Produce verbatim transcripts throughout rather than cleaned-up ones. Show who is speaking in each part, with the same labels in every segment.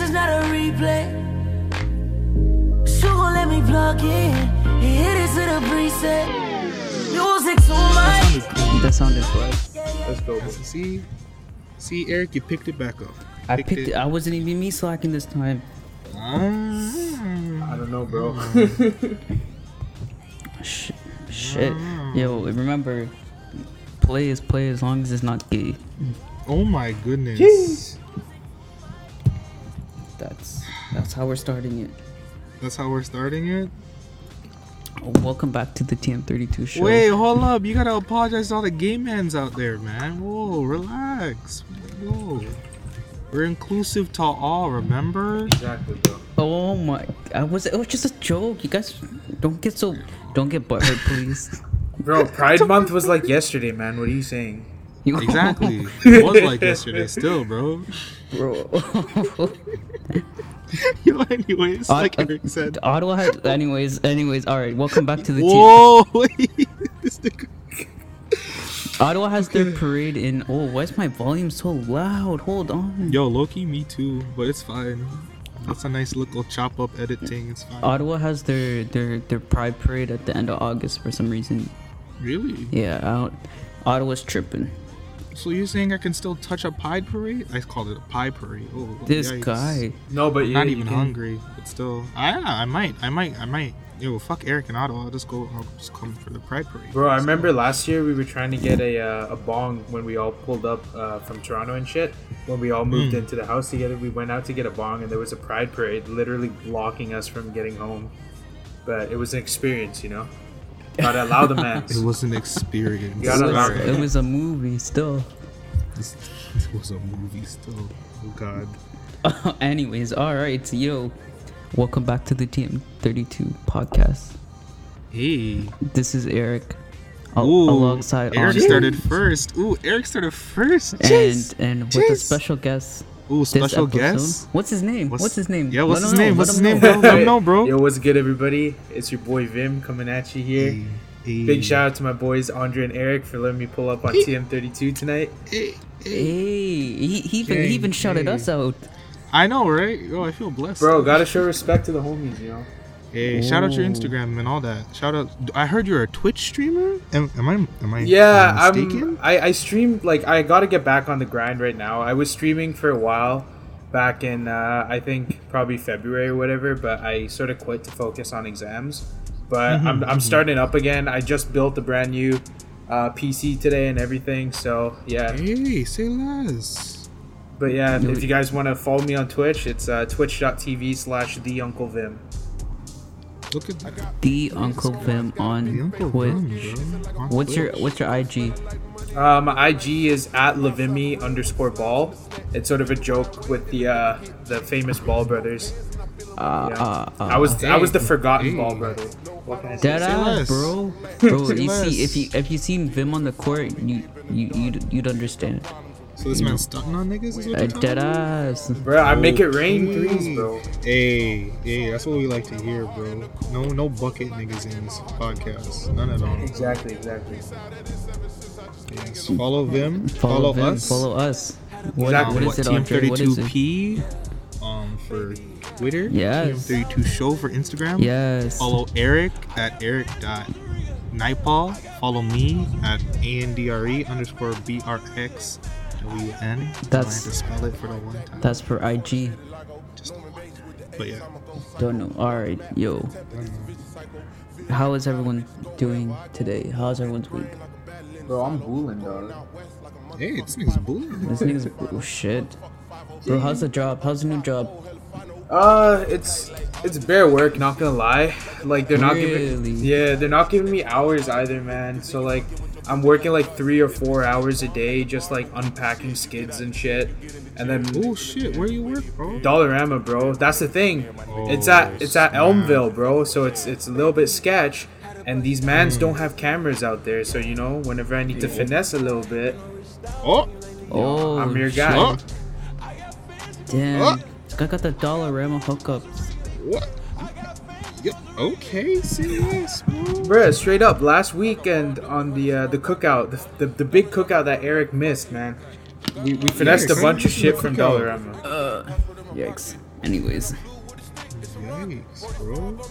Speaker 1: is not a replay. Sugar, let me plug in. Hit it to the preset. Music to my.
Speaker 2: That sounded fun.
Speaker 3: Let's go.
Speaker 4: See, see, Eric, you picked it back up.
Speaker 2: I picked it. it. I wasn't even me slacking this time.
Speaker 4: Um,
Speaker 3: I don't know, bro.
Speaker 2: Shit. Shit. Yo, remember, play is play as long as it's not gay.
Speaker 4: Oh my goodness.
Speaker 3: Jeez.
Speaker 2: That's that's how we're starting it.
Speaker 4: That's how we're starting it?
Speaker 2: Oh, welcome back to the T M thirty-two show.
Speaker 4: Wait, hold up. You gotta apologize to all the gay mans out there, man. Whoa, relax. Whoa. We're inclusive to all, remember?
Speaker 3: Exactly, bro.
Speaker 2: Oh my! I was. It was just a joke. You guys don't get so. Don't get butthurt, please.
Speaker 3: Bro, Pride Month was like yesterday, man. What are you saying?
Speaker 2: You-
Speaker 4: Exactly. It was like yesterday still, bro.
Speaker 2: Bro.
Speaker 4: Yo, anyways,
Speaker 2: Uh,
Speaker 4: like
Speaker 2: uh,
Speaker 4: Eric said.
Speaker 2: Ottawa had. Anyways, anyways. All right. Welcome back to the team.
Speaker 4: Whoa, wait. This nigga.
Speaker 2: Ottawa has their parade in. Oh, why is my volume so loud? Hold on.
Speaker 4: Yo, Loki, me too, but it's fine. That's a nice little chop up editing. It's fine.
Speaker 2: Ottawa has their their their Pride parade at the end of August for some reason.
Speaker 4: Really?
Speaker 2: Yeah, out. Ottawa's tripping.
Speaker 4: So you're saying I can still touch a pie parade? I called it a pie parade. Oh,
Speaker 2: This
Speaker 4: yikes.
Speaker 2: guy.
Speaker 3: No, but
Speaker 4: I'm
Speaker 3: yeah,
Speaker 4: not
Speaker 3: you
Speaker 4: even
Speaker 3: can-
Speaker 4: hungry, but still. Ah, I might, I might, I might. Yo, fuck Eric and Ottawa. I'll just go. I'll just come for the Pride parade.
Speaker 3: Bro, I remember last year we were trying to get a uh, a bong when we all pulled up uh, from Toronto and shit. When we all moved
Speaker 4: Mm.
Speaker 3: into the house together, we went out to get a bong, and there was a Pride parade literally blocking us from getting home. But it was an experience, you know. Gotta allow the man.
Speaker 4: It was an experience.
Speaker 3: You gotta allow
Speaker 4: Alright.
Speaker 3: it.
Speaker 2: It was a movie still.
Speaker 4: This, this was a movie still. Oh god.
Speaker 2: Anyways, all right, yo, welcome back to the T M thirty-two podcast.
Speaker 4: Hey.
Speaker 2: This is Eric, al-
Speaker 4: Ooh,
Speaker 2: alongside
Speaker 4: Eric
Speaker 2: Andre,
Speaker 4: started first. Ooh, Eric started first.
Speaker 2: and and with a
Speaker 4: Jeez.
Speaker 2: special guest.
Speaker 4: Ooh,
Speaker 2: this
Speaker 4: special
Speaker 2: episode.
Speaker 4: guest.
Speaker 2: What's his name? What's, his name?
Speaker 4: Yeah, what's
Speaker 2: Let
Speaker 4: his
Speaker 2: him
Speaker 4: name?
Speaker 2: know,
Speaker 4: What's
Speaker 2: let
Speaker 4: his
Speaker 2: him
Speaker 4: name,
Speaker 2: know.
Speaker 4: bro? Let him know, bro.
Speaker 3: Yo, what's good, everybody? It's your boy Vim coming at you here.
Speaker 4: Hey, hey.
Speaker 3: Big shout out to my boys Andre and Eric for letting me pull up on T M thirty-two tonight.
Speaker 4: Hey, hey.
Speaker 2: Hey, he, he even he
Speaker 4: Gang,
Speaker 2: even shouted
Speaker 4: hey.
Speaker 2: us out.
Speaker 4: I know, right? Yo, I feel blessed.
Speaker 3: Bro, gotta show respect to the homies, you know.
Speaker 4: Hey, shout out your
Speaker 2: Ooh.
Speaker 4: Instagram and all that. Shout out. I heard you're a Twitch streamer. Am, am I? Am I?
Speaker 3: Yeah,
Speaker 4: am I mistaken?
Speaker 3: I'm. I, I streamed like I gotta get back on the grind right now. I was streaming for a while, back in uh, I think probably February or whatever, but I sort of quit to focus on exams. But I'm I'm starting up again. I just built a brand new uh, P C today and everything. So yeah.
Speaker 4: Hey, say less.
Speaker 3: But yeah,
Speaker 2: Yo,
Speaker 3: if you guys want to follow me on Twitch, it's uh, twitch.tv slash the Uncle Vim.
Speaker 4: Look at that.
Speaker 2: The Uncle Vim
Speaker 4: The
Speaker 2: on
Speaker 4: Uncle
Speaker 2: Twitch.
Speaker 4: Vim, bro. On
Speaker 2: What's your
Speaker 4: Twitch.
Speaker 2: what's your I G?
Speaker 3: Uh, my I G is at Levimi underscore ball. It's sort of a joke with the uh, the famous Ball brothers.
Speaker 2: Uh,
Speaker 3: Yeah.
Speaker 2: uh, uh,
Speaker 3: I was I was the
Speaker 4: Hey,
Speaker 3: forgotten
Speaker 4: hey.
Speaker 3: Ball brother. What can I say?
Speaker 2: Dead
Speaker 4: Say
Speaker 2: ass,
Speaker 4: less.
Speaker 2: bro. Bro,
Speaker 4: Say
Speaker 2: you see, if
Speaker 4: less.
Speaker 2: you if you seen Vim on the court, you you you'd, you'd understand.
Speaker 4: So this man's stunting on niggas? Is what
Speaker 2: Uh,
Speaker 4: you're telling
Speaker 2: dead
Speaker 4: me?
Speaker 2: ass.
Speaker 3: Bro, I make it rain
Speaker 4: Okay.
Speaker 3: threes, bro.
Speaker 4: Hey, hey, that's what we like to hear, bro. No, no bucket niggas in this podcast. None at all.
Speaker 3: Exactly, exactly.
Speaker 4: Yes. Follow Vim.
Speaker 2: Follow,
Speaker 4: Follow,
Speaker 2: Vim,
Speaker 4: us.
Speaker 2: Follow us. What,
Speaker 3: Exactly.
Speaker 2: what
Speaker 4: What,
Speaker 2: is it, Andre? What is it?
Speaker 4: T M thirty-two P um, for Twitter.
Speaker 2: Yes.
Speaker 4: T M thirty-two Show for Instagram.
Speaker 2: Yes.
Speaker 4: Follow Eric at eric.nightball. Follow me at A-N-D-R-E underscore B-R-X W N.
Speaker 2: That's-
Speaker 4: I had to spell it for the one time.
Speaker 2: That's for I G.
Speaker 4: Just, but yeah.
Speaker 2: Don't know. All right, yo. How is everyone doing today? How's everyone's week?
Speaker 3: Bro, I'm booling, dog.
Speaker 4: Hey, this nigga's bullying.
Speaker 2: This nigga's oh shit. Bro, how's the job? How's the new job?
Speaker 3: Uh, it's it's bare work. Not gonna lie. Like they're not
Speaker 2: Really?
Speaker 3: giving. Yeah, they're not giving me hours either, man. So like, I'm working like three or four hours a day, just like unpacking skids and shit. And then
Speaker 4: Oh shit, where you work, bro?
Speaker 3: Dollarama, bro. That's the thing. It's at it's at Elmville, bro. So it's it's a little bit sketch. And these mans don't have cameras out there, so you know, whenever I need to finesse a little bit,
Speaker 4: Oh,
Speaker 2: Oh,
Speaker 3: I'm your
Speaker 2: shit.
Speaker 3: guy.
Speaker 4: oh,
Speaker 2: Damn.
Speaker 4: Oh.
Speaker 2: This guy got the Dollarama hookups.
Speaker 4: what? Yo, okay, say yes, bro.
Speaker 3: Bruh, straight up, last weekend on the uh, the cookout, the, the the big cookout that Eric missed, man. We, we finessed
Speaker 4: Eric,
Speaker 3: a bunch of
Speaker 4: how you
Speaker 3: shit
Speaker 4: miss
Speaker 3: from
Speaker 4: the cookout?
Speaker 3: Dollarama.
Speaker 2: Yikes. Anyways,
Speaker 4: Yikes, bro.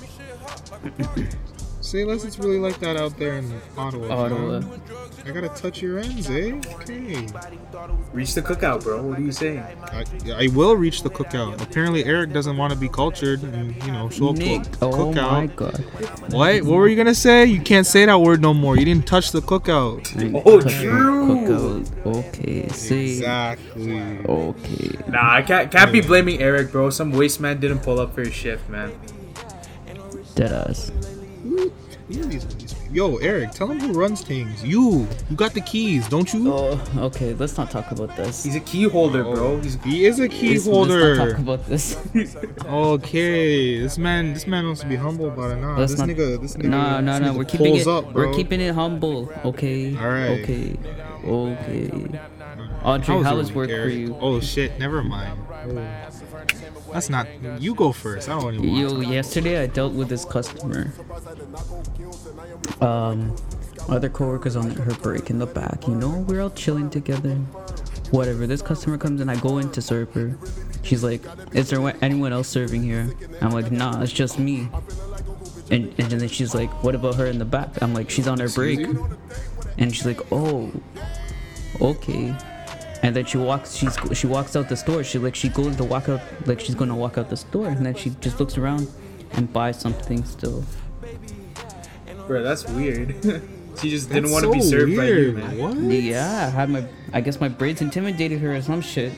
Speaker 4: Say less, it's really like that out there in Ottawa.
Speaker 2: Ottawa.
Speaker 4: fam. I gotta touch your ends, eh? Okay.
Speaker 3: Reach the cookout, bro. What are you saying?
Speaker 4: I, I will reach the cookout. Apparently, Eric doesn't want to be cultured and, you know, show up to a
Speaker 2: Nick. Oh
Speaker 4: cookout.
Speaker 2: my god.
Speaker 4: What? What were you gonna say? You can't say that word no more. You didn't touch the cookout.
Speaker 2: I
Speaker 3: Oh,
Speaker 2: touched the
Speaker 3: true.
Speaker 2: cookout. Okay, see.
Speaker 4: Exactly.
Speaker 2: Okay.
Speaker 3: Nah, I can't can't be blaming Eric, bro. Some waste man didn't pull up for his shift, man.
Speaker 2: Deadass.
Speaker 4: Yo, Eric, tell him who runs things. You. You got the keys, don't you?
Speaker 2: Oh, okay. Let's not talk about this.
Speaker 3: He's a key holder, bro. He's
Speaker 4: He is a key
Speaker 2: Let's- Let's not
Speaker 4: holder.
Speaker 2: talk about this.
Speaker 4: Okay, this man, this man wants to be humble about it. Nah,
Speaker 2: Let's
Speaker 4: this
Speaker 2: not.
Speaker 4: nigga, this nigga,
Speaker 2: No, no,
Speaker 4: this
Speaker 2: no.
Speaker 4: nigga
Speaker 2: We're keeping
Speaker 4: pulls
Speaker 2: it.
Speaker 4: up, bro.
Speaker 2: We're keeping it humble. Okay.
Speaker 4: All right.
Speaker 2: Okay. Okay.
Speaker 4: How
Speaker 2: Audrey,
Speaker 4: was
Speaker 2: how
Speaker 4: your
Speaker 2: was
Speaker 4: week,
Speaker 2: work for
Speaker 4: Eric?
Speaker 2: you?
Speaker 4: Oh shit, never mind. That's not. You go first. I don't even want.
Speaker 2: Yo, yesterday I dealt with this customer. Um, other coworkers on her break in the back. You know, we're all chilling together. Whatever. This customer comes in, I go in to serve her. She's like, "Is there anyone else serving here?" I'm like, "Nah, it's just me." And and then she's like, "What about her in the back?" I'm like, "She's on her break." And she's like, "Oh, okay." And then she walks. She's she walks out the store. She like she goes to walk out like she's gonna walk out the store, and then she just looks around and buys something still.
Speaker 3: Bro, that's weird. She just didn't
Speaker 4: That's
Speaker 3: want to be
Speaker 4: so
Speaker 3: served by you,
Speaker 4: weird.
Speaker 3: man.
Speaker 4: What?
Speaker 2: Yeah, I had my. I guess my braids intimidated her or some shit.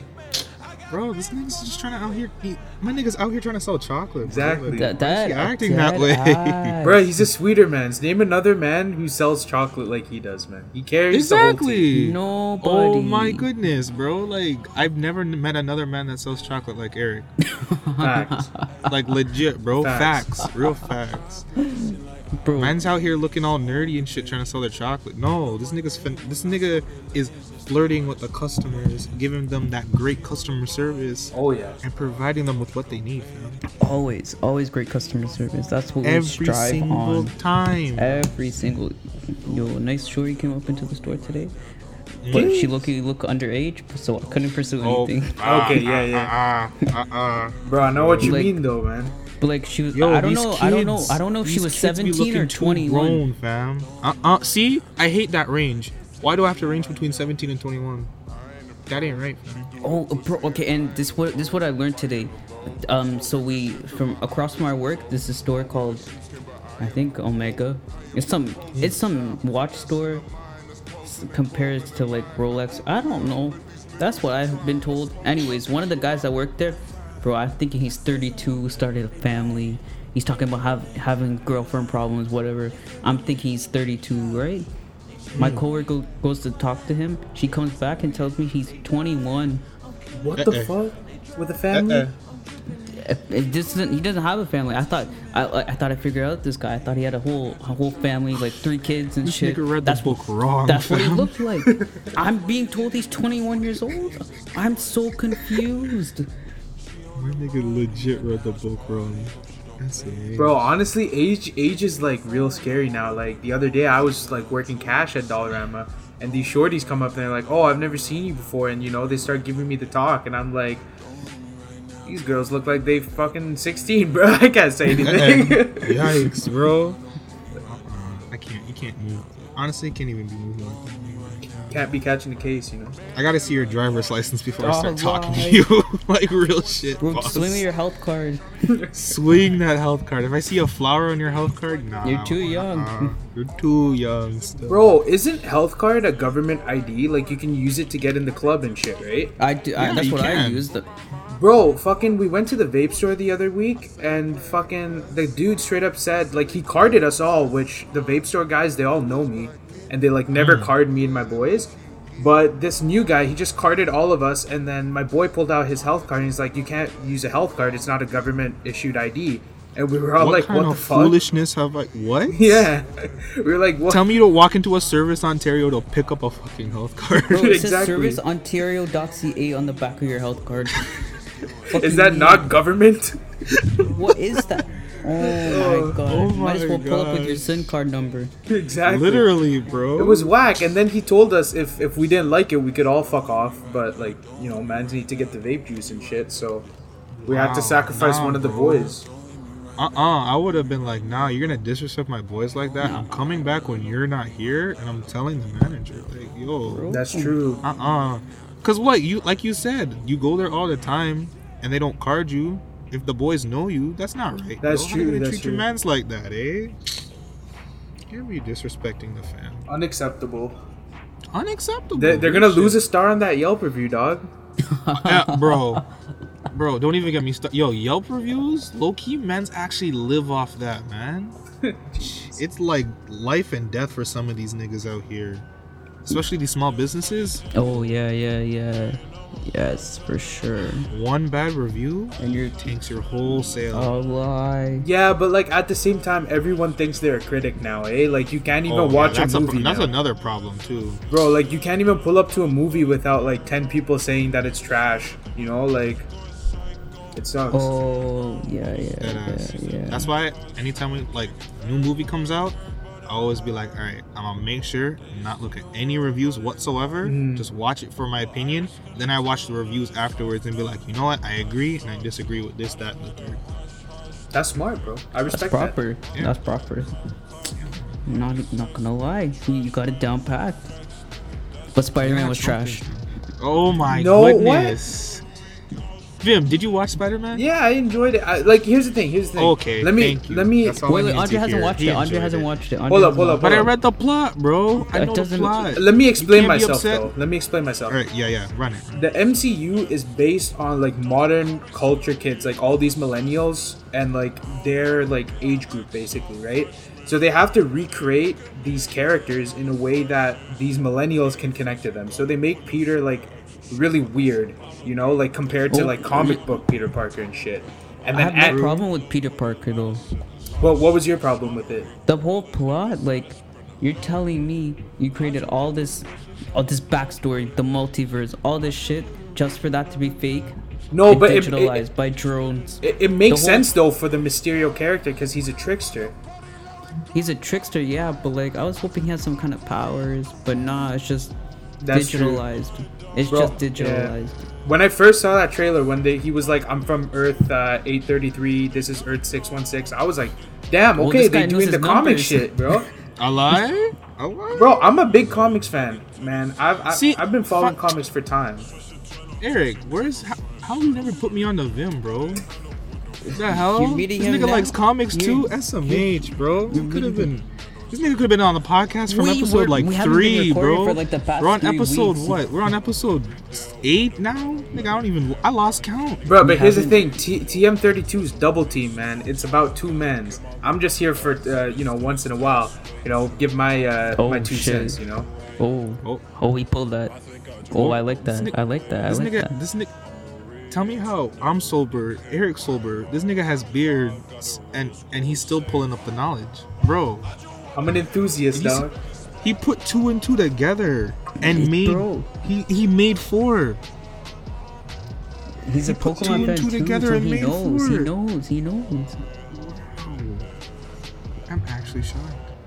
Speaker 4: Bro, this nigga's just trying to out here. He, my nigga's out here trying to sell chocolate. bro.
Speaker 3: Exactly.
Speaker 4: Like,
Speaker 2: That
Speaker 4: why is
Speaker 2: that
Speaker 4: he acting
Speaker 2: that
Speaker 4: that way?
Speaker 2: ass.
Speaker 3: Bro, he's a sweeter man. Name another man who sells chocolate like he does, man. He carries the whole team.
Speaker 4: Exactly.
Speaker 2: Nobody.
Speaker 4: Oh my goodness, bro! Like I've never met another man that sells chocolate like Eric.
Speaker 3: Facts.
Speaker 4: Like legit, bro.
Speaker 3: Facts.
Speaker 4: Facts. Real facts.
Speaker 2: Bro,
Speaker 4: Man's out here looking all nerdy and shit, trying to sell their chocolate. No, this nigga's fin- this nigga is flirting with the customers, giving them that great customer service,
Speaker 3: Oh yeah.
Speaker 4: and providing them with what they need. Man.
Speaker 2: always, always great customer service. That's what we
Speaker 4: Every
Speaker 2: strive
Speaker 4: single
Speaker 2: on.
Speaker 4: time.
Speaker 2: Every single. Yo, nice shorty came up into the store today, but she looked look underage, so I couldn't pursue
Speaker 4: Oh,
Speaker 2: anything.
Speaker 4: ah,
Speaker 3: Okay, yeah, yeah.
Speaker 4: Uh, uh, uh, uh.
Speaker 3: Bro, I know what you
Speaker 2: Like-
Speaker 3: mean though, man.
Speaker 2: But like she was,
Speaker 4: Yo,
Speaker 2: I don't
Speaker 4: these
Speaker 2: know, I don't know,
Speaker 4: kids-
Speaker 2: I don't know if she
Speaker 4: these
Speaker 2: was
Speaker 4: kids be
Speaker 2: seventeen or
Speaker 4: looking too
Speaker 2: twenty-one.
Speaker 4: grown, fam. Uh, uh, see, I hate that range. Why do I have to range between seventeen and twenty-one? That ain't right, fam.
Speaker 2: Oh, bro, okay, and this what this what I learned today. Um, so we from across from our work, there's a store called, I think Omega. It's some it's some watch store. s- Compared to like Rolex, I don't know. That's what I've been told. Anyways, one of the guys that worked there, bro, I'm thinking he's thirty-two, started a family. He's talking about have, having girlfriend problems, whatever. I'm thinking he's thirty-two, right? My coworker goes to talk to him. She comes back and tells me he's twenty-one.
Speaker 3: What the
Speaker 4: Uh-uh.
Speaker 3: fuck? With a family?
Speaker 4: Uh-uh.
Speaker 2: It, it just doesn't, he doesn't have a family. I thought I I I thought I figured out this guy. I thought he had a whole a whole family, like three kids and
Speaker 4: This
Speaker 2: shit.
Speaker 4: nigga read
Speaker 2: that's
Speaker 4: the book wrong.
Speaker 2: That's what he
Speaker 4: fam.
Speaker 2: looked like. I'm being told he's twenty-one years old. I'm so confused.
Speaker 4: My nigga legit read the book wrong. That's it.
Speaker 3: Bro, honestly, age age is like real scary now. Like the other day, I was like working cash at Dollarama, and these shorties come up and they're like, "Oh, I've never seen you before," and you know they start giving me the talk, and I'm like, "These girls look like they fucking sixteen, bro. I can't say anything."
Speaker 4: Yikes, bro. Uh-uh. I can't. You can't move. Honestly, can't even be moving. like that.
Speaker 3: Can't be catching the case, you know.
Speaker 4: I gotta see your driver's license before I start talking to
Speaker 2: Alright.
Speaker 4: you. Like real shit.
Speaker 2: Bro,
Speaker 4: boss.
Speaker 2: swing me your health card.
Speaker 4: Swing that health card. If I see a flower on your health card, nah.
Speaker 2: You're too young.
Speaker 4: uh-uh. You're too young still.
Speaker 3: Bro, isn't health card a government I D? Like you can use it to get in the club and shit, right?
Speaker 2: I do. I,
Speaker 4: Yeah,
Speaker 2: that's
Speaker 4: you
Speaker 2: what I
Speaker 4: can.
Speaker 2: used.
Speaker 3: Bro, fucking, we went to the vape store the other week, and fucking the dude straight up said, like, he carded us all, which the vape store guys, they all know me, and they like never
Speaker 4: Hmm.
Speaker 3: card me and my boys. But this new guy, he just carded all of us, and then my boy pulled out his health card, and he's like, "You can't use a health card; it's not a government issued I D." And we were all
Speaker 4: What
Speaker 3: like,
Speaker 4: kind
Speaker 3: "What the
Speaker 4: of
Speaker 3: fuck?"
Speaker 4: foolishness have I? What?
Speaker 3: Yeah, we were like, "What?"
Speaker 4: Tell me to walk into a Service Ontario to pick up a fucking health card.
Speaker 2: Bro, it says
Speaker 3: Exactly.
Speaker 2: service ontario dot c a on the back of your health card.
Speaker 3: Is that not government?
Speaker 2: What is that? Oh my god.
Speaker 4: oh
Speaker 2: Might as
Speaker 4: my
Speaker 2: well pull up with your
Speaker 4: gosh.
Speaker 2: SIM card number.
Speaker 3: Exactly.
Speaker 4: Literally, bro.
Speaker 3: It was whack, and then he told us if if we didn't like it, we could all fuck off. But like, you know, mans need to get the vape juice and shit. So We had to
Speaker 4: Wow,
Speaker 3: sacrifice
Speaker 4: nah,
Speaker 3: one of the
Speaker 4: bro.
Speaker 3: boys.
Speaker 4: Uh-uh, I would have been like, nah, you're gonna disrespect my boys like that.
Speaker 2: No.
Speaker 4: I'm coming back when you're not here, and I'm telling the manager, like, yo,
Speaker 3: That's true.
Speaker 4: uh-uh. Cause what you like you said, you go there all the time, and they don't card you. If the boys know you, that's not right.
Speaker 3: That's
Speaker 4: bro. How
Speaker 3: true,
Speaker 4: you gonna
Speaker 3: that's
Speaker 4: treat your
Speaker 3: true.
Speaker 4: mans like that, eh? Can't be disrespecting the fam.
Speaker 3: Unacceptable.
Speaker 4: Unacceptable.
Speaker 3: They, they're
Speaker 4: real
Speaker 3: gonna
Speaker 4: shit.
Speaker 3: lose a star on that Yelp review, dog.
Speaker 4: Yeah, bro. Bro, don't even get me started. Yo, Yelp reviews, low key, men's actually live off that, man. It's like life and death for some of these niggas out here, especially these small businesses.
Speaker 2: Oh yeah, yeah, yeah. Yes, for sure.
Speaker 4: One bad review
Speaker 2: And you're
Speaker 4: tanks your whole sale.
Speaker 2: oh lie.
Speaker 3: Yeah, but like at the same time, everyone thinks they're a critic now, eh? Like you can't even
Speaker 4: Oh, yeah,
Speaker 3: watch
Speaker 4: that's
Speaker 3: a movie
Speaker 4: pro- That's
Speaker 3: now.
Speaker 4: another problem too.
Speaker 3: Bro, like you can't even pull up to a movie without like ten people saying that it's trash. You know, like it sucks.
Speaker 2: Oh yeah, yeah,
Speaker 4: Deadass.
Speaker 2: yeah, yeah.
Speaker 4: That's why anytime we like new movie comes out, I always be like, all right, I'm gonna make sure not look at any reviews whatsoever.
Speaker 3: Mm.
Speaker 4: Just watch it for my opinion. Then I watch the reviews afterwards and be like, you know what, I agree and I disagree with this, that, and the third.
Speaker 3: That's smart, bro. I
Speaker 2: That's
Speaker 3: respect
Speaker 2: proper.
Speaker 4: Yeah.
Speaker 2: That's proper. Not not gonna lie, you, you got it down pat. But Spider-Man
Speaker 4: Yeah,
Speaker 2: was
Speaker 4: something.
Speaker 2: trash.
Speaker 4: Oh my
Speaker 3: No, what?
Speaker 4: goodness. Vim, did you watch Spider-Man?
Speaker 3: that. Yeah, I enjoyed it. I, like, here's the thing. Here's the thing.
Speaker 4: Okay,
Speaker 3: Let me.
Speaker 4: thank you.
Speaker 3: Let me.
Speaker 4: That's all I
Speaker 2: Wait, wait,
Speaker 4: need to
Speaker 2: Andre hasn't
Speaker 4: hear.
Speaker 2: watched
Speaker 4: He
Speaker 2: it. Andre
Speaker 4: enjoyed
Speaker 2: hasn't
Speaker 4: it.
Speaker 2: watched it.
Speaker 3: Hold
Speaker 2: Andre
Speaker 3: up, hold
Speaker 2: hasn't
Speaker 3: up,
Speaker 4: But I
Speaker 3: hold up.
Speaker 4: read the plot, bro. I
Speaker 2: That
Speaker 4: know the
Speaker 2: doesn't-
Speaker 4: plot.
Speaker 3: Let me explain
Speaker 4: can't be
Speaker 3: myself
Speaker 4: upset.
Speaker 3: though. Let me explain myself.
Speaker 4: All right, yeah, yeah, run it.
Speaker 3: The M C U is based on like modern culture kids, like all these millennials and like their like age group basically, right? So they have to recreate these characters in a way that these millennials can connect to them. So they make Peter like really weird, you know, like compared to
Speaker 2: Oh,
Speaker 3: like comic book Peter Parker and shit. And
Speaker 2: I
Speaker 3: then
Speaker 2: have no
Speaker 3: Ant-
Speaker 2: problem with Peter Parker though.
Speaker 3: Well, what was your problem with it?
Speaker 2: The whole plot, like, you're telling me you created all this, all this backstory, the multiverse, all this shit, just for that to be fake?
Speaker 3: No,
Speaker 2: and
Speaker 3: but it,
Speaker 2: digitalized
Speaker 3: it,
Speaker 2: by drones.
Speaker 3: it, it makes
Speaker 2: The whole-
Speaker 3: sense though for the Mysterio character because he's a trickster.
Speaker 2: He's a trickster, yeah, but like I was hoping he had some kind of powers, but nah, it's just
Speaker 3: That's true.
Speaker 2: digitalized. It's
Speaker 3: Bro,
Speaker 2: just digitalized.
Speaker 3: When I first saw that trailer, when they, he was like, "I'm from Earth uh, eight thirty-three. This is Earth six one six." I was like, "Damn,
Speaker 2: Oh,
Speaker 3: okay,
Speaker 2: this guy
Speaker 3: they
Speaker 2: knows
Speaker 3: doing
Speaker 2: his
Speaker 3: the comic
Speaker 2: numbers.
Speaker 3: shit, bro."
Speaker 4: A lie? A lie?
Speaker 3: Bro, I'm a big comics fan, man. I've I've,
Speaker 4: See,
Speaker 3: I've been following
Speaker 4: fuck-
Speaker 3: comics for time.
Speaker 4: Eric, where's how, how you never put me on the Vim, bro? What the hell?
Speaker 2: You're meeting
Speaker 4: This
Speaker 2: him
Speaker 4: nigga
Speaker 2: now?
Speaker 4: likes comics
Speaker 2: You're-
Speaker 4: too. S M H, bro. You could have been. This nigga could have been on the podcast from
Speaker 2: We
Speaker 4: episode
Speaker 2: were-
Speaker 4: like
Speaker 2: we haven't been
Speaker 4: three,
Speaker 2: recording
Speaker 4: bro.
Speaker 2: for, like, the past
Speaker 4: We're on
Speaker 2: three
Speaker 4: episode
Speaker 2: weeks.
Speaker 4: what? We're on episode eight now. Nigga, I don't even. I lost count.
Speaker 3: Bro, but
Speaker 2: We
Speaker 3: here's the
Speaker 2: haven't-
Speaker 3: thing: T- T M thirty-two is double team, man. It's about two mans. I'm just here for uh, you know once in a while, you know, give my uh,
Speaker 2: Oh,
Speaker 3: my two
Speaker 2: shit.
Speaker 3: cents, you know.
Speaker 2: Oh,
Speaker 4: Oh.
Speaker 2: oh, he pulled that. Oh, I like
Speaker 4: This
Speaker 2: that.
Speaker 4: nigga-
Speaker 2: I like that. I
Speaker 4: This
Speaker 2: like
Speaker 4: nigga.
Speaker 2: that.
Speaker 4: This nigga. Tell me how I'm sober, Eric sober. This nigga has beard, and and he's still pulling up the knowledge, bro.
Speaker 3: I'm an enthusiast,
Speaker 4: You see-
Speaker 3: dog.
Speaker 4: He put two and two together and
Speaker 2: He's
Speaker 4: made
Speaker 2: bro.
Speaker 4: he he made four.
Speaker 2: He's a
Speaker 4: put two
Speaker 2: Pokemon
Speaker 4: and
Speaker 2: fan
Speaker 4: two
Speaker 2: too,
Speaker 4: together
Speaker 2: so
Speaker 4: and
Speaker 2: he
Speaker 4: made
Speaker 2: knows. He
Speaker 4: four.
Speaker 2: knows. He knows.
Speaker 4: I'm actually shocked.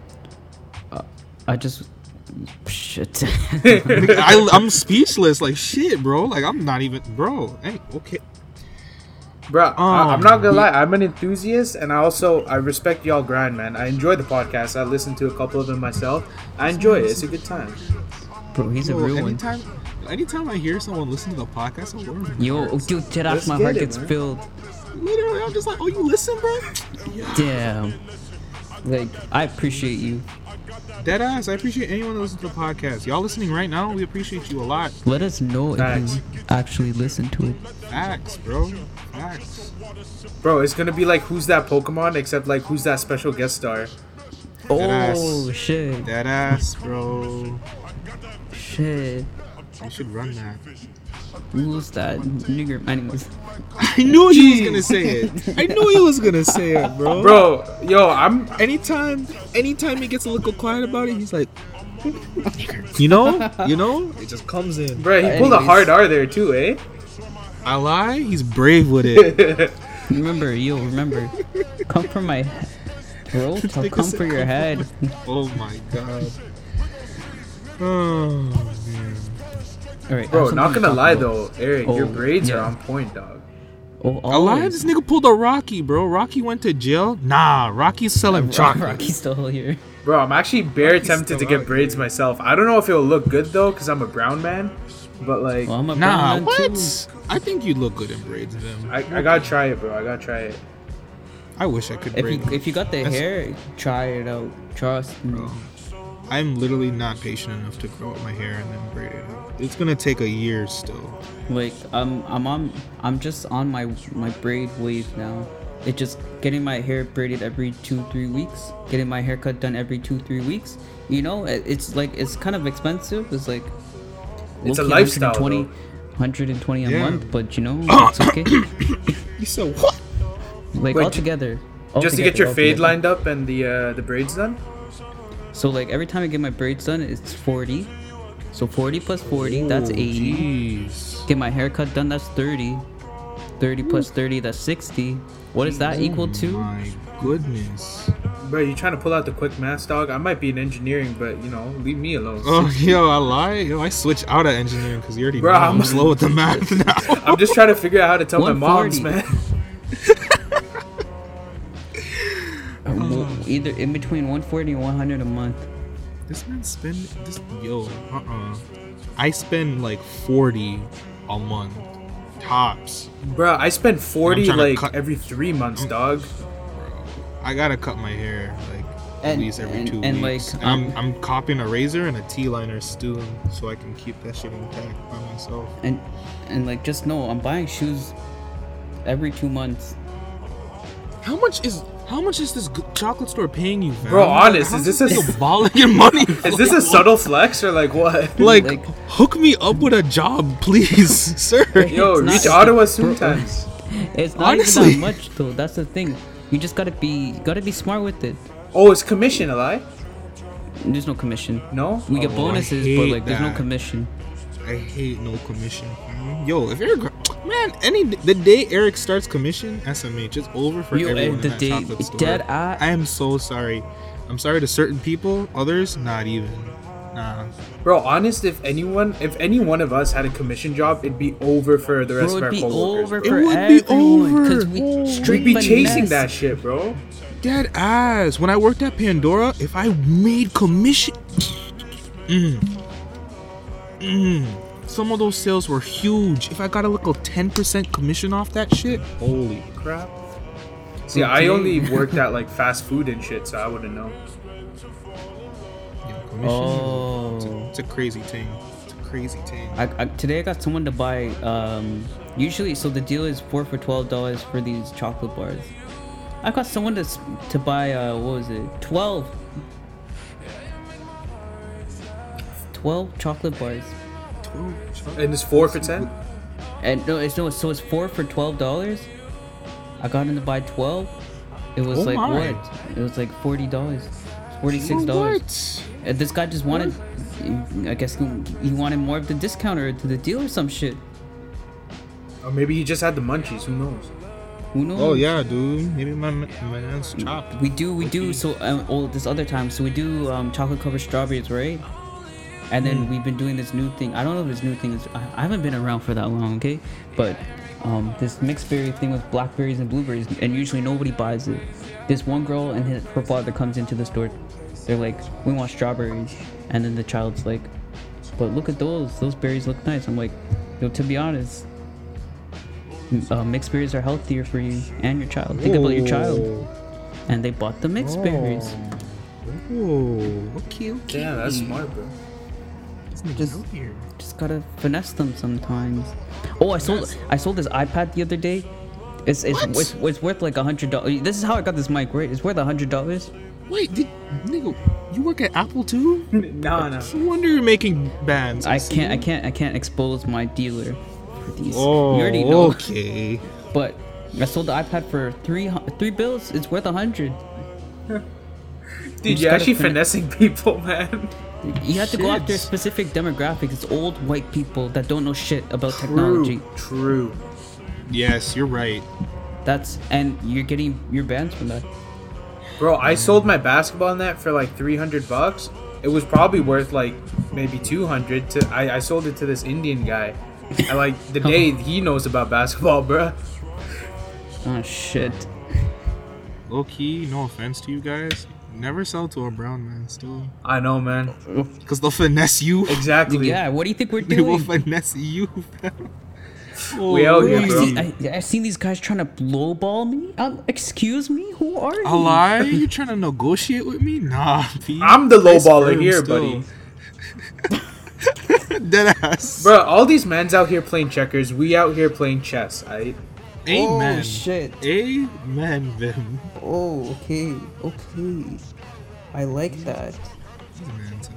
Speaker 2: I just shit.
Speaker 4: Nigga, I, I'm speechless. Like shit, bro. Like I'm not even, bro. Hey, okay.
Speaker 3: Bro, I, I'm
Speaker 4: Um,
Speaker 3: not gonna lie. I'm an enthusiast, and I also I respect y'all grind, man. I enjoy the podcast. I listen to a couple of them myself. I enjoy it. It's a good time.
Speaker 2: Bro, he's a
Speaker 4: Bro,
Speaker 2: real one.
Speaker 4: anytime, anytime I hear someone listen to the podcast, I'm warm.
Speaker 2: Yo, dude, dead
Speaker 3: Let's
Speaker 2: ass, my
Speaker 3: get
Speaker 2: heart
Speaker 3: it,
Speaker 2: gets
Speaker 3: man.
Speaker 2: filled.
Speaker 4: Literally, I'm just like, oh, you listen, bro?
Speaker 2: Damn. Like, I appreciate you.
Speaker 4: Deadass, I appreciate anyone that listens to the podcast. Y'all listening right now, we appreciate you a lot.
Speaker 2: Let us know
Speaker 3: Facts.
Speaker 2: if you actually listen to it.
Speaker 4: Facts, bro. Facts.
Speaker 3: Bro, it's gonna be like Who's That Pokemon, except like Who's That Special Guest Star.
Speaker 2: Oh,
Speaker 4: Deadass.
Speaker 2: shit.
Speaker 4: Deadass, bro.
Speaker 2: Shit.
Speaker 4: You should run that.
Speaker 2: Who's that nigger? Anyways.
Speaker 4: I knew he was gonna say it. I knew he was gonna say it, bro.
Speaker 3: Bro, yo, I'm
Speaker 4: Anytime, anytime he gets a little quiet about it, he's like, you know, you know, it just comes in.
Speaker 3: bro. He pulled a
Speaker 2: Anyways.
Speaker 3: hard R there too, eh?
Speaker 4: I lie. He's brave with it.
Speaker 2: Remember, yo, remember. Come for my throat, I'll
Speaker 4: nigga
Speaker 2: come
Speaker 4: said
Speaker 2: for your
Speaker 4: come
Speaker 2: head.
Speaker 4: Oh my god. Oh man.
Speaker 2: Alright,
Speaker 3: Bro,
Speaker 2: I have
Speaker 3: not
Speaker 2: something
Speaker 3: gonna
Speaker 2: to
Speaker 3: lie
Speaker 2: talk about.
Speaker 3: though, Eric, your
Speaker 2: Oh,
Speaker 3: braids
Speaker 2: yeah.
Speaker 3: are on point, dog.
Speaker 2: Oh,
Speaker 4: A lot of
Speaker 2: always.
Speaker 4: this nigga pulled a Rocky, bro. Rocky went to jail. Nah, Rocky's selling chocolate.
Speaker 2: Rocky's still here.
Speaker 3: Bro, I'm actually bare
Speaker 4: Rocky's
Speaker 3: tempted to
Speaker 4: still
Speaker 3: get
Speaker 4: out
Speaker 3: braids
Speaker 4: here.
Speaker 3: myself. I don't know if it'll look good though, cause I'm a brown man. But like,
Speaker 2: Well, I'm a
Speaker 4: Nah,
Speaker 2: brown man
Speaker 4: what?
Speaker 2: too.
Speaker 4: I think you look good in braids, them.
Speaker 3: I, I gotta try it, bro. I gotta try it.
Speaker 4: I wish I could
Speaker 2: If
Speaker 4: braid.
Speaker 2: you if you got the
Speaker 4: That's-
Speaker 2: hair, try it out. Trust me.
Speaker 4: Bro, I'm literally not patient enough to grow out my hair and then braid it out. It's gonna take a year still.
Speaker 2: Like I'm I'm on I'm just on my my braid wave now. It's just getting my hair braided every two three weeks. Getting my haircut done every two three weeks. You know, it- it's like it's kind of expensive. It's like
Speaker 3: It's a
Speaker 2: low-key
Speaker 3: lifestyle,
Speaker 2: one twenty,
Speaker 3: though.
Speaker 2: one hundred twenty a
Speaker 4: Yeah.
Speaker 2: month, but you know, it's okay.
Speaker 4: You said what?
Speaker 2: Like
Speaker 3: Wait,
Speaker 2: all
Speaker 3: ju-
Speaker 2: together.
Speaker 3: Just to get your fade lined up and the uh, the braids done.
Speaker 2: So like every time I get my braids done, it's forty. So forty plus forty, that's
Speaker 4: Oh,
Speaker 2: eighty.
Speaker 4: Jeez.
Speaker 2: Get my haircut done, that's thirty. thirty plus thirty, that's sixty. What is that equal
Speaker 4: Oh
Speaker 2: to?
Speaker 4: my goodness.
Speaker 3: Bro, you trying to pull out the quick math, dog? I might be in engineering, but you know, leave me alone.
Speaker 4: Oh, yo, I lie. Yo, I switched out of engineering because you already
Speaker 3: Bro,
Speaker 4: know I'm,
Speaker 3: I'm-
Speaker 4: slow with the math now.
Speaker 3: I'm just trying to figure out how to tell my moms,
Speaker 2: one
Speaker 3: man.
Speaker 2: Uh, well, either in between one forty and one hundred a month.
Speaker 4: This man spend this yo, uh-uh. I spend like forty a month. Tops.
Speaker 3: Bro, I spend forty
Speaker 4: trying to
Speaker 3: like
Speaker 4: cut-
Speaker 3: every three months, dog.
Speaker 4: I gotta cut my hair like at
Speaker 2: And-
Speaker 4: least every
Speaker 2: and-
Speaker 4: two
Speaker 2: and,
Speaker 4: weeks.
Speaker 2: like,
Speaker 4: I'm
Speaker 2: um,
Speaker 4: I'm copying a razor and a T-liner still so I can keep that shit intact by myself.
Speaker 2: And and like just know I'm buying shoes every two months.
Speaker 4: How much is how much is this g- chocolate store paying you, fam?
Speaker 3: Bro, honest,
Speaker 4: How's
Speaker 3: is this a-
Speaker 4: nigga balling your money?
Speaker 3: Is this a subtle flex or like what?
Speaker 4: like,
Speaker 2: like-
Speaker 4: hook me up with a job, please, sir?
Speaker 3: Yo,
Speaker 2: It's
Speaker 3: reach
Speaker 2: not-
Speaker 3: Ottawa sometimes.
Speaker 2: It's not
Speaker 4: Honestly.
Speaker 2: even that much though. That's the thing. You just gotta be gotta be smart with it.
Speaker 3: Oh, it's commission, Eli?
Speaker 2: There's no commission.
Speaker 3: No?
Speaker 2: We get
Speaker 3: Oh, I
Speaker 2: bonuses, but
Speaker 4: hate
Speaker 2: like there's no
Speaker 4: that.
Speaker 2: commission.
Speaker 4: I hate no commission. fam. Yo, if Eric, man, any the day Eric starts commission, S M H, it's over for
Speaker 2: You
Speaker 4: everyone
Speaker 2: and the
Speaker 4: in that
Speaker 2: day
Speaker 4: chocolate store.
Speaker 2: dead eye.
Speaker 4: I am so sorry. I'm sorry to certain people, others not even. Nah.
Speaker 3: Bro, honest, if anyone, if any one of us had a commission job, it'd be over for the rest
Speaker 2: Bro,
Speaker 3: of our
Speaker 2: it'd be
Speaker 3: coworkers.
Speaker 2: over
Speaker 3: bro.
Speaker 2: for
Speaker 4: It would be
Speaker 2: everyone,
Speaker 4: over.
Speaker 2: 'cause we
Speaker 4: Oh.
Speaker 2: straight
Speaker 3: We'd be chasing
Speaker 2: finesse.
Speaker 3: that shit, bro.
Speaker 4: Dead ass. When I worked at Pandora, if I made commission, mm, mm, some of those sales were huge. If I got a little ten percent commission off that shit, holy crap.
Speaker 3: See, I
Speaker 2: Okay.
Speaker 3: only worked at like fast food and shit, so I wouldn't know.
Speaker 4: Yeah, commission.
Speaker 2: Oh.
Speaker 4: It's, a, it's a crazy thing. It's a crazy thing.
Speaker 2: I, I, today I got someone to buy. Um, usually, so the deal is four for twelve dollars for these chocolate bars. I got someone to s- to buy. Uh, what was it? Twelve. Twelve chocolate bars.
Speaker 3: And it's four for ten?
Speaker 2: And no, it's no. So it's four for twelve dollars. I got him to buy twelve. It was
Speaker 4: Oh
Speaker 2: like
Speaker 4: my.
Speaker 2: what? It was like forty dollars. Forty six dollars.
Speaker 4: What?
Speaker 2: And this guy just wanted. I guess he, he wanted more of the discount or to the deal or some shit.
Speaker 3: Or maybe he just had the munchies, who knows?
Speaker 2: Who knows?
Speaker 4: Oh yeah, dude. Maybe my my man's chopped.
Speaker 2: We do, we do. So, um, oh, this other time, so we do um, chocolate covered strawberries, right? And then we've been doing this new thing. I don't know if this new thing is. I, I haven't been around for that long, okay? But um, this mixed berry thing with blackberries and blueberries, and usually nobody buys it. This one girl and his, her father comes into the store. They're like, "We want strawberries," and then the child's like, "But look at those. Those berries look nice." I'm like, "Yo, to be honest, m- uh, mixed berries are healthier for you and your child. Think about your child." And they bought the mixed berries.
Speaker 4: Oh, okay, okay.
Speaker 3: Yeah, that's smart, bro.
Speaker 2: Just, just gotta finesse them sometimes. Oh, I sold I sold this iPad the other day. It's it's
Speaker 4: What?
Speaker 2: it's, it's worth like a hundred dollars. This is how I got this mic, right? It's worth a hundred dollars.
Speaker 4: Wait, did nigga, you work at Apple too?
Speaker 3: Nah, nah.
Speaker 4: No wonder you're making bands.
Speaker 2: I
Speaker 4: see.
Speaker 2: can't I can't I can't expose my dealer for these.
Speaker 4: Oh,
Speaker 2: you already know.
Speaker 4: okay.
Speaker 2: But I sold the iPad for three hu- three bills. It's worth a hundred.
Speaker 3: Dude,
Speaker 2: just
Speaker 3: you're
Speaker 2: gotta
Speaker 3: actually
Speaker 2: fin-
Speaker 3: finessing people, man.
Speaker 2: You have to go after
Speaker 4: Shit.
Speaker 2: specific demographics. It's old white people that don't know shit about
Speaker 3: True,
Speaker 2: technology.
Speaker 3: true.
Speaker 4: Yes, you're right.
Speaker 2: That's and you're getting your bans from that.
Speaker 3: Bro, I sold my basketball net for like three hundred bucks. It was probably worth like maybe two hundred to I, I sold it to this Indian guy. I like the day he knows about basketball, bro.
Speaker 2: Oh shit.
Speaker 4: Low key, no offense to you guys, never sell to a brown man still.
Speaker 3: I know, man.
Speaker 4: Because they'll finesse you.
Speaker 3: Exactly.
Speaker 2: Yeah, what do you think we're
Speaker 4: They will
Speaker 2: doing?
Speaker 4: finesse you, fam.
Speaker 3: We out here,
Speaker 2: I
Speaker 3: bro.
Speaker 2: see, I, I've seen these guys trying to blowball me. Um, excuse me, who are you?
Speaker 4: A lie? You trying to negotiate with me? Nah, P.
Speaker 3: I'm the low
Speaker 4: Nice
Speaker 3: baller
Speaker 4: firm
Speaker 3: here,
Speaker 4: still.
Speaker 3: buddy.
Speaker 4: Dead ass.
Speaker 3: Bro, all these men's out here playing checkers. We out here playing chess, aight?
Speaker 4: Amen.
Speaker 2: Oh shit.
Speaker 4: Amen, Vim.
Speaker 2: Oh, okay, okay. I like that.
Speaker 4: Amen, son.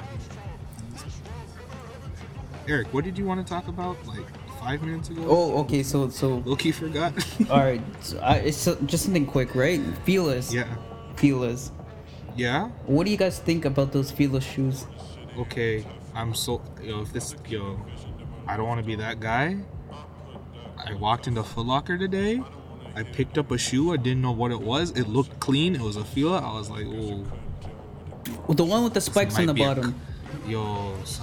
Speaker 4: Eric, what did you want to talk about like five minutes ago?
Speaker 2: Oh, okay. So, so,
Speaker 4: Loki forgot.
Speaker 2: all right. So I, it's so- just something quick, right? Feelers.
Speaker 4: Yeah.
Speaker 2: Feelers.
Speaker 4: Yeah?
Speaker 2: What do you guys think about those Feelers shoes?
Speaker 4: Okay. I'm so yo, if this yo I don't wanna be that guy. I walked into Foot Locker today. I picked up a shoe. I didn't know what it was. It looked clean. It was a Fila. I was like, oh,
Speaker 2: Well, the one with the spikes on
Speaker 4: might
Speaker 2: the
Speaker 4: be a-
Speaker 2: bottom.
Speaker 4: yo, some,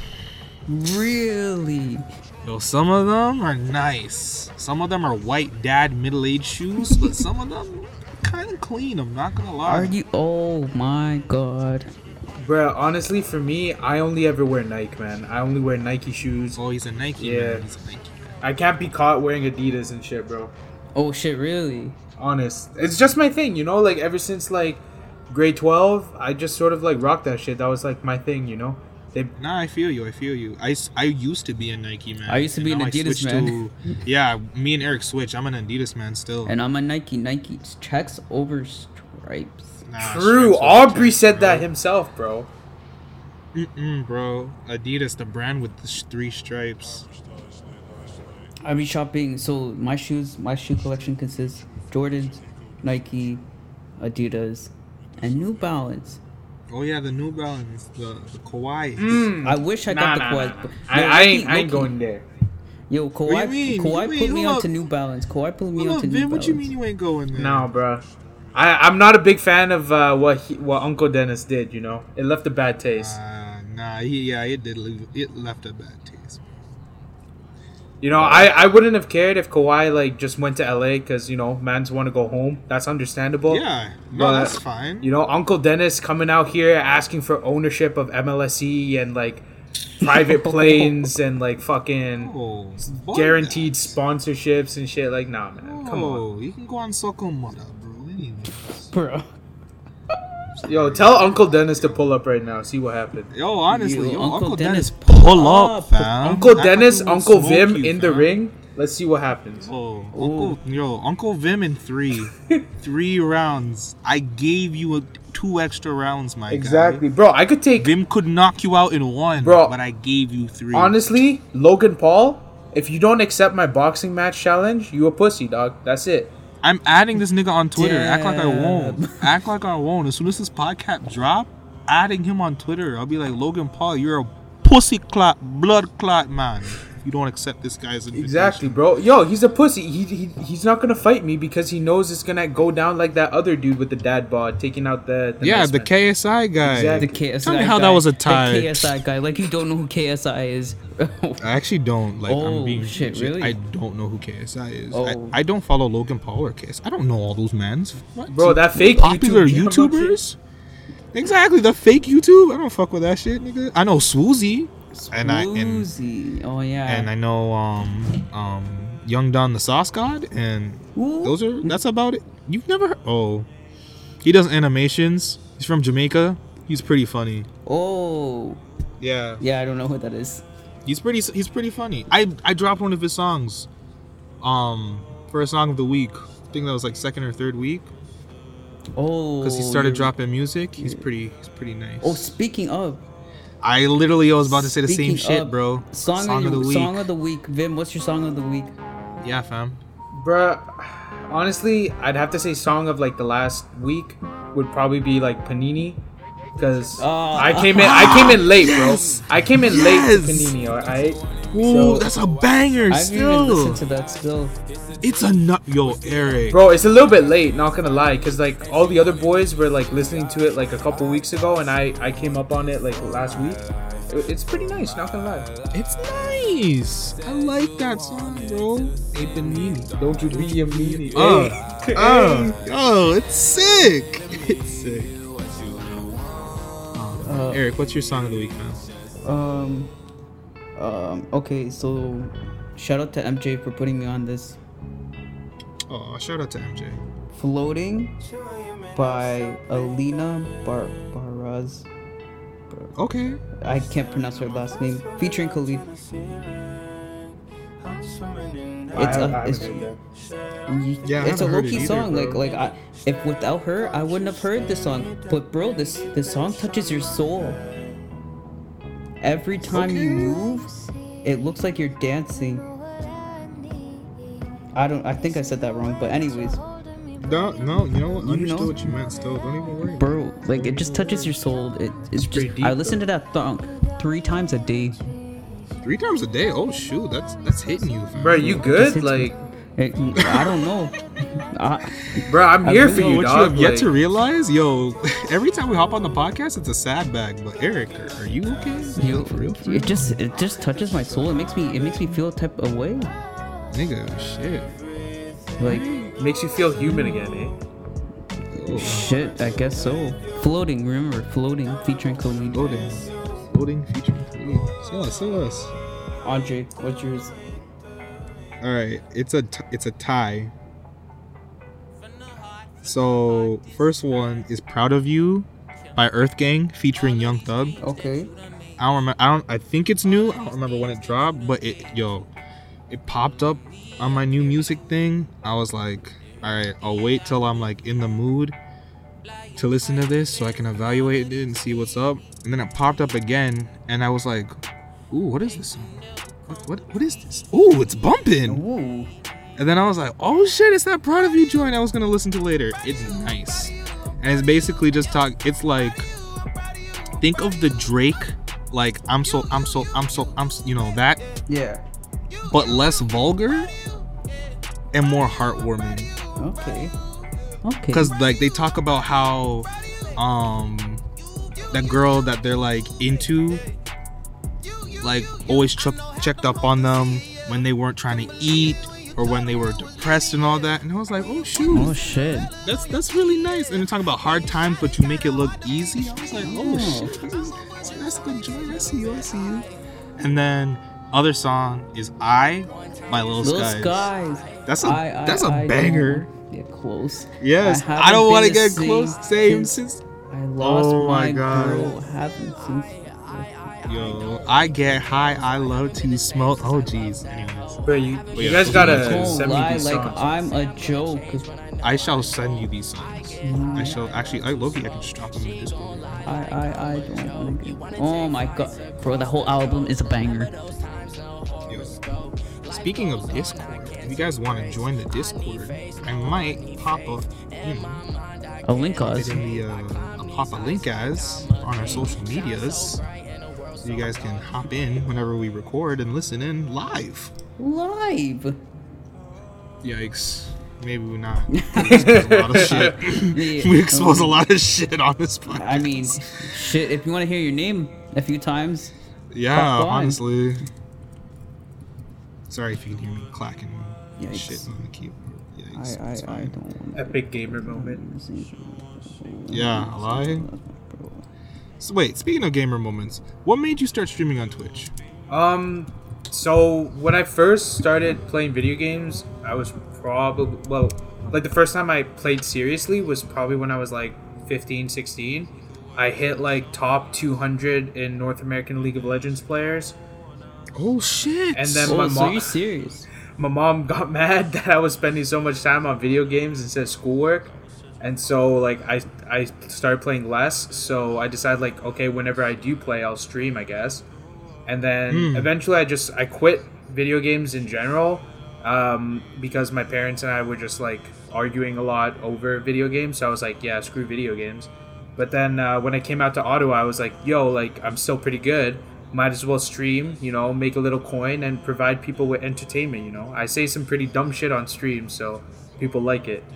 Speaker 2: Really?
Speaker 4: yo, some of them are nice. Some of them are white dad middle-aged shoes, but some of them kind of clean. I'm not gonna lie.
Speaker 2: Are you? Oh my god.
Speaker 3: Bro, honestly, for me, I only ever wear Nike, man. I only wear Nike shoes.
Speaker 4: Oh, he's a Nike
Speaker 3: Yeah.
Speaker 4: man. He's a Nike man.
Speaker 3: I can't be caught wearing Adidas and shit, bro.
Speaker 2: Oh shit! Really?
Speaker 3: Honest. It's just my thing, you know? Like, ever since, like, grade twelve, I just sort of, like, rocked that shit. That was, like, my thing, you know? They,
Speaker 4: Nah, I feel you. I feel you. I, s- I used to be a Nike man.
Speaker 2: I used to be
Speaker 4: and
Speaker 2: an
Speaker 4: now I
Speaker 2: Adidas
Speaker 4: switched
Speaker 2: man.
Speaker 4: To, yeah, me and Eric switched. I'm an Adidas man still.
Speaker 2: And I'm a Nike. Nike checks over stripes.
Speaker 4: Nah,
Speaker 3: True.
Speaker 4: stripes over
Speaker 3: Aubrey
Speaker 4: checks,
Speaker 3: said
Speaker 4: bro.
Speaker 3: that himself, bro.
Speaker 4: Mm-mm, bro. Adidas, the brand with the sh- three stripes.
Speaker 2: I be shopping. So my shoes, my shoe collection consists Jordans, Nike, Adidas, and New Balance.
Speaker 4: Oh yeah, the New Balance, the the Kawhi.
Speaker 3: Mm.
Speaker 2: I wish I
Speaker 3: Nah,
Speaker 2: got the
Speaker 3: nah,
Speaker 2: Kawhi.
Speaker 3: nah.
Speaker 2: but-
Speaker 3: I,
Speaker 2: No,
Speaker 3: I
Speaker 2: low-key-
Speaker 3: ain't, I ain't
Speaker 2: low-key.
Speaker 3: going there.
Speaker 2: Yo,
Speaker 4: What do
Speaker 2: Kawhi,
Speaker 4: you mean?
Speaker 2: Kawhi
Speaker 4: Wait,
Speaker 2: put me
Speaker 4: hold
Speaker 2: onto
Speaker 4: up.
Speaker 2: New Balance. Kawhi put me
Speaker 4: Hold
Speaker 2: onto
Speaker 4: up,
Speaker 2: New
Speaker 4: Vin,
Speaker 2: Balance.
Speaker 4: what you mean you ain't going there?
Speaker 3: No, bro. I, I'm not a big fan of uh, what he, what Uncle Dennis did, you know? It left a bad taste.
Speaker 4: Uh, nah, he, yeah, it did leave. It left a bad taste.
Speaker 3: You know, I, I wouldn't have cared if Kawhi, like, just went to L A because, you know, mans want to go home. That's understandable.
Speaker 4: Yeah, no,
Speaker 3: But,
Speaker 4: that's fine.
Speaker 3: You know, Uncle Dennis coming out here asking for ownership of M L S E and, like, private planes and, like, fucking
Speaker 4: Oh, what?
Speaker 3: guaranteed sponsorships and shit. Like, nah, man. Come on.
Speaker 4: Oh, you can go on Soccer Mother, bro. Anyways.
Speaker 2: Bro.
Speaker 3: Yo, tell Uncle Dennis to pull up right now. See what happens.
Speaker 4: Yo, honestly,
Speaker 2: Yo,
Speaker 4: yo,
Speaker 2: Uncle
Speaker 4: Uncle,
Speaker 2: Dennis,
Speaker 4: Dennis, pull
Speaker 2: pull
Speaker 4: up,
Speaker 2: up.
Speaker 4: fam.
Speaker 3: Uncle
Speaker 4: Act like
Speaker 3: Dennis,
Speaker 4: we won't
Speaker 3: Uncle
Speaker 4: smoke
Speaker 3: Vim
Speaker 4: you,
Speaker 3: in the
Speaker 4: fam.
Speaker 3: ring. Let's see what happens.
Speaker 4: Oh, Uncle, yo, Uncle Vim in three, three rounds. I gave you a, two extra rounds, my
Speaker 3: Exactly.
Speaker 4: guy.
Speaker 3: Bro, I could take...
Speaker 4: Vim could knock you out in one,
Speaker 3: Bro,
Speaker 4: but I gave you three.
Speaker 3: Honestly, Logan Paul, if you don't accept my boxing match challenge, you a pussy, dog. That's it.
Speaker 4: I'm adding this nigga on Twitter. Act like I
Speaker 2: Damn.
Speaker 4: won't. Act like I won't. As soon as this podcast drop, adding him on Twitter. I'll be like, Logan Paul, you're a pussy clot, blood clot man. If you don't accept this guy's invitation.
Speaker 3: Exactly, bro. Yo, he's a pussy. He, he He's not going to fight me because he knows it's going to go down like that other dude with the dad bod taking out the... the
Speaker 4: Yeah,
Speaker 3: nice
Speaker 4: the
Speaker 3: man.
Speaker 4: K S I guy.
Speaker 3: Exactly.
Speaker 2: The K S I
Speaker 4: Tell me how
Speaker 2: guy,
Speaker 4: that was a
Speaker 2: the
Speaker 4: tie.
Speaker 2: K S I guy. Like you don't know who K S I is.
Speaker 4: I actually don't. Like,
Speaker 2: Oh,
Speaker 4: I'm being
Speaker 2: shit,
Speaker 4: legit.
Speaker 2: really?
Speaker 4: I don't know who K S I is.
Speaker 2: Oh.
Speaker 4: I, I don't follow Logan Paul or K S I. I don't know all those mans. What?
Speaker 3: Bro, that fake
Speaker 4: Popular
Speaker 3: YouTube channel
Speaker 4: YouTubers? Exactly, the fake YouTube. I don't fuck with that shit, nigga. I know Swoozy. And I and,
Speaker 2: Swoozy. Oh yeah.
Speaker 4: and I know um um Young Don the Sauce God, and
Speaker 2: Who?
Speaker 4: those are that's about it. You've never heard, oh, he does animations. He's from Jamaica. He's pretty funny.
Speaker 2: Oh.
Speaker 4: Yeah,
Speaker 2: Yeah, I don't know who that is.
Speaker 4: he's pretty he's pretty funny. I I dropped one of his songs, um, for a song of the week. I think that was like second or third week
Speaker 2: Oh.
Speaker 4: because he started
Speaker 2: you're-
Speaker 4: dropping music. He's pretty he's pretty nice.
Speaker 2: Oh, speaking of
Speaker 4: I literally was about to say the
Speaker 2: Speaking
Speaker 4: same shit,
Speaker 2: of,
Speaker 4: bro.
Speaker 2: Song, of, the Song of the week. Vim, what's your song of the week?
Speaker 4: Yeah, fam.
Speaker 3: Bruh, honestly, I'd have to say song of like the last week would probably be like Panini, because
Speaker 2: Oh.
Speaker 3: I came in I came in late, bro. I came in late to
Speaker 4: Yes.
Speaker 3: Panini, alright?
Speaker 4: Ooh,
Speaker 3: So-
Speaker 4: that's a banger.
Speaker 2: I've even listened
Speaker 4: Still,
Speaker 2: to that still.
Speaker 4: it's a nut. Yo, Eric.
Speaker 3: Bro, it's a little bit late, not gonna lie, because like all the other boys were like listening to it like a couple weeks ago, and I I came up on it like last week. It- It's pretty nice, not gonna lie.
Speaker 4: It's nice. I like that song, bro. Hey, Benini.
Speaker 3: Don't you be a meanie.
Speaker 4: Oh,
Speaker 3: Hey.
Speaker 4: oh, oh, it's sick. It's sick.
Speaker 2: Uh,
Speaker 4: Eric, what's your song of the week, man?
Speaker 2: Um, um, okay, so shout out to M J for putting me on this.
Speaker 4: Oh, shout out to M J.
Speaker 2: Floating by Alina Bar Baraz.
Speaker 4: Okay.
Speaker 2: I can't pronounce her last name. Featuring Khalid.
Speaker 3: I,
Speaker 2: It's
Speaker 3: have,
Speaker 2: a,
Speaker 3: I
Speaker 2: it's,
Speaker 3: haven't heard
Speaker 2: y-
Speaker 4: Yeah, I
Speaker 2: it's a
Speaker 4: haven't
Speaker 2: low
Speaker 4: heard it
Speaker 2: key
Speaker 4: either,
Speaker 2: song.
Speaker 4: bro.
Speaker 2: Like, like I, if without her, I wouldn't have heard this song. But bro, this this song touches your soul. Every time you
Speaker 4: Okay.
Speaker 2: move, it looks like you're dancing. I don't. I think I said that wrong. But anyways,
Speaker 4: No, no, you know what?
Speaker 2: You
Speaker 4: Understood
Speaker 2: know?
Speaker 4: what you meant. Still, don't even worry.
Speaker 2: bro, like it just touches your soul. It, it's
Speaker 3: pretty
Speaker 2: just.
Speaker 3: deep,
Speaker 2: I listen to that song three times a day.
Speaker 4: Three times a day. Oh shoot, that's that's hitting you, fam.
Speaker 3: Bro, you
Speaker 2: Just
Speaker 3: good?
Speaker 2: hits me.
Speaker 3: Like,
Speaker 2: It- I don't know. I,
Speaker 3: bro, I'm
Speaker 2: I
Speaker 3: here
Speaker 2: really
Speaker 3: for
Speaker 4: Yo,
Speaker 3: you,
Speaker 4: what
Speaker 3: dog.
Speaker 4: you have yet
Speaker 3: like,
Speaker 4: to realize, yo, every time we hop on the podcast, it's a sad bag. But Eric, are, are you okay?
Speaker 2: you,
Speaker 4: for real? For real?
Speaker 2: it just it just touches my soul. It makes me it makes me feel a type of way.
Speaker 4: Nigga, shit.
Speaker 2: Like
Speaker 3: makes you feel human again, eh?
Speaker 4: Oh,
Speaker 2: shit, I guess so. Floating, remember floating, featuring Khalid.
Speaker 4: loading, loading, featuring. Sell us, sell us.
Speaker 2: Andre, what's yours?
Speaker 4: All right, it's a t- it's a tie. So first one is "Proud of You" by Earth Gang featuring Young Thug.
Speaker 2: Okay.
Speaker 4: I don't remember. I don't. I think it's new. I don't remember when it dropped, but it yo, it popped up on my new music thing. I was like, all right, I'll wait till I'm like in the mood to listen to this so I can evaluate it and see what's up. And then it popped up again, and I was like, ooh, what is this song? What what, what is this? Ooh, it's bumping.
Speaker 2: Ooh.
Speaker 4: And then I was like, oh shit, it's that Proud of You joint I was gonna listen to later. It's nice. And it's basically just talk it's like think of the Drake, like I'm so I'm so I'm so I'm so, you know that,
Speaker 2: Yeah.
Speaker 4: but less vulgar and more heartwarming.
Speaker 2: Okay. Okay.
Speaker 4: Cause like they talk about how um that girl that they're like into like always ch- checked up on them when they weren't trying to eat or when they were depressed and all that, and I was like, oh shoot,
Speaker 2: Oh shit.
Speaker 4: that's that's really nice. And they're talking about hard times but you make it look easy. I was like, oh,
Speaker 2: Oh.
Speaker 4: shit, this is, that's, that's a good joint. I see you, I see you. And then other song is I by Lil
Speaker 2: Little
Speaker 4: Skies.
Speaker 2: Skies.
Speaker 4: That's a
Speaker 2: I, I,
Speaker 4: that's a
Speaker 2: I
Speaker 4: banger.
Speaker 2: don't Get close.
Speaker 4: Yes,
Speaker 2: I
Speaker 4: I,
Speaker 2: haven't
Speaker 4: don't
Speaker 2: been
Speaker 4: want to
Speaker 2: the
Speaker 4: get
Speaker 2: same
Speaker 4: close. Same
Speaker 2: since-
Speaker 4: since
Speaker 2: I lost
Speaker 4: Oh my
Speaker 2: my,
Speaker 4: God.
Speaker 2: girl. Haven't since.
Speaker 4: yo, I get high. I love to smoke. Oh jeez. Anyways,
Speaker 3: Bro, you, you
Speaker 4: yeah,
Speaker 3: guys
Speaker 4: so
Speaker 3: gotta
Speaker 2: Don't
Speaker 3: send me
Speaker 2: lie,
Speaker 3: these
Speaker 2: like
Speaker 3: songs.
Speaker 2: I'm a joke. 'cause
Speaker 4: I shall send you these songs. I shall actually. I love you. I can just drop them in the Discord.
Speaker 2: I, I, I don't want to get. Oh my god, bro, the whole album is a banger.
Speaker 4: Yo. Speaking of Discord, if you guys want to join the Discord, I might pop up, you know,
Speaker 2: A link
Speaker 4: it
Speaker 2: us.
Speaker 4: in the uh, I'll pop a link as on our social medias, so you guys can hop in whenever we record and listen in live.
Speaker 2: Live.
Speaker 4: Yikes. Maybe we're not. We expose a lot of shit.
Speaker 2: Yeah.
Speaker 4: We expose a lot of shit on this podcast.
Speaker 2: I mean, shit. If you want to hear your name a few times,
Speaker 4: yeah,
Speaker 2: hop on.
Speaker 4: honestly. Sorry if you can hear me clacking and
Speaker 2: Yikes.
Speaker 4: shit on the keyboard.
Speaker 2: I,
Speaker 4: Yikes.
Speaker 2: I,
Speaker 4: it's
Speaker 2: I
Speaker 4: fine.
Speaker 2: don't want.
Speaker 3: Epic gamer moment.
Speaker 4: Yeah, a lie. So wait, speaking of gamer moments, what made you start streaming on Twitch?
Speaker 3: Um, so when I first started playing video games, I was probably, well, like the first time I played seriously was probably when I was like fifteen, sixteen. I hit like top two hundred in North American League of Legends players.
Speaker 4: Oh shit!
Speaker 3: And then
Speaker 2: Oh,
Speaker 3: my
Speaker 2: so
Speaker 3: mom,
Speaker 2: you serious?
Speaker 3: my mom got mad that I was spending so much time on video games instead of schoolwork. And so like I I started playing less, so I decided like okay, whenever I do play I'll stream, I guess. And then
Speaker 4: Hmm.
Speaker 3: eventually I just I quit video games in general um, because my parents and I were just like arguing a lot over video games, so I was like, yeah, screw video games. But then uh, when I came out to Ottawa, I was like, yo, like I'm still pretty good. Might as well stream, you know, make a little coin and provide people with entertainment, you know. I say some pretty dumb shit on stream, so people like it.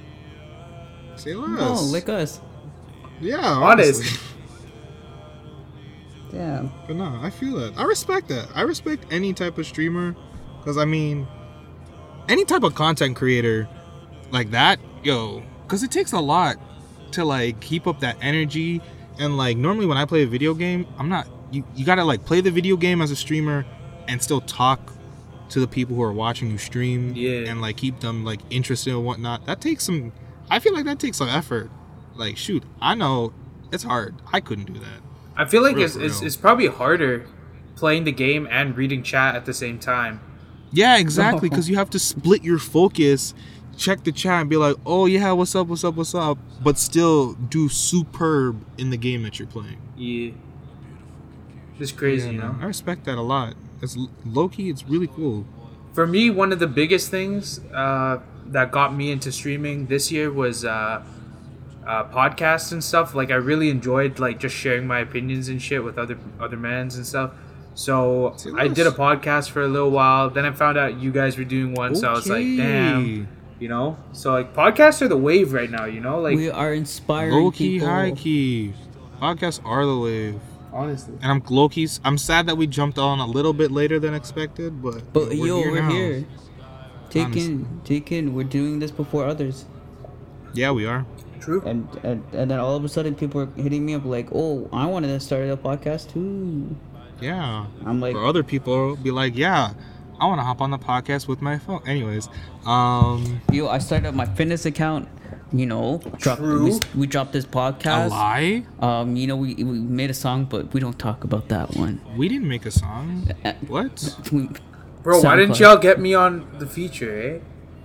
Speaker 4: Say
Speaker 2: Oh,
Speaker 4: less.
Speaker 2: like us.
Speaker 4: Yeah,
Speaker 3: Honest.
Speaker 4: honestly.
Speaker 2: Damn.
Speaker 4: But no, I feel that. I respect that. I respect any type of streamer, because I mean, any type of content creator like that, yo, because it takes a lot to like keep up that energy. And like normally when I play a video game, I'm not. You you gotta like play the video game as a streamer and still talk to the people who are watching you stream.
Speaker 3: Yeah.
Speaker 4: And like keep them like interested and whatnot. That takes some. I feel like that takes some effort. Like shoot, I know it's hard. I couldn't do that.
Speaker 3: I feel like
Speaker 4: Real
Speaker 3: it's,
Speaker 4: for
Speaker 3: it's
Speaker 4: real.
Speaker 3: it's probably harder playing the game and reading chat at the same time.
Speaker 4: Yeah, exactly. Because you have to split your focus, check the chat, and be like, "Oh yeah, what's up? What's up? What's up?" But still do superb in the game that you're playing.
Speaker 3: Yeah. It's crazy,
Speaker 4: Yeah,
Speaker 3: you know?
Speaker 4: man, I respect that a lot. It's low key. It's really cool.
Speaker 3: For me, one of the biggest things uh, that got me into streaming this year was uh, uh, podcasts and stuff. Like, I really enjoyed like just sharing my opinions and shit with other other mans and stuff. So
Speaker 4: See,
Speaker 3: I did a
Speaker 4: nice.
Speaker 3: podcast for a little while. Then I found out you guys were doing one, so I was like,
Speaker 4: Okay.
Speaker 3: damn, you know. So like, podcasts are the wave right now, you know. Like,
Speaker 2: We are inspiring
Speaker 4: Low key,
Speaker 2: people.
Speaker 4: high key. Podcasts are the wave.
Speaker 3: honestly,
Speaker 4: And I'm low key. I'm sad that we jumped on a little bit later than expected, but
Speaker 2: But
Speaker 4: we're
Speaker 2: yo,
Speaker 4: here
Speaker 2: we're
Speaker 4: now.
Speaker 2: here. Take
Speaker 4: Honestly.
Speaker 2: in, take in. We're doing this before others,
Speaker 4: Yeah, we are.
Speaker 3: true.
Speaker 2: and and and then all of a sudden, people are hitting me up like, "Oh, I wanted to start a podcast too."
Speaker 4: Yeah.
Speaker 2: I'm like,
Speaker 4: For other people, be like, yeah, I want to hop on the podcast with my phone. Anyways, um,
Speaker 2: "Yo, I started up my fitness account." You know, drop,
Speaker 3: True.
Speaker 2: we, we dropped this
Speaker 4: a
Speaker 2: podcast.
Speaker 4: lie.
Speaker 2: Um, you know, we we made a song, but we don't talk about that one.
Speaker 4: We didn't make a song.
Speaker 2: Uh,
Speaker 4: What?
Speaker 2: we-
Speaker 3: Bro, why didn't
Speaker 2: SoundCloud.
Speaker 3: y'all get me on the feature, eh?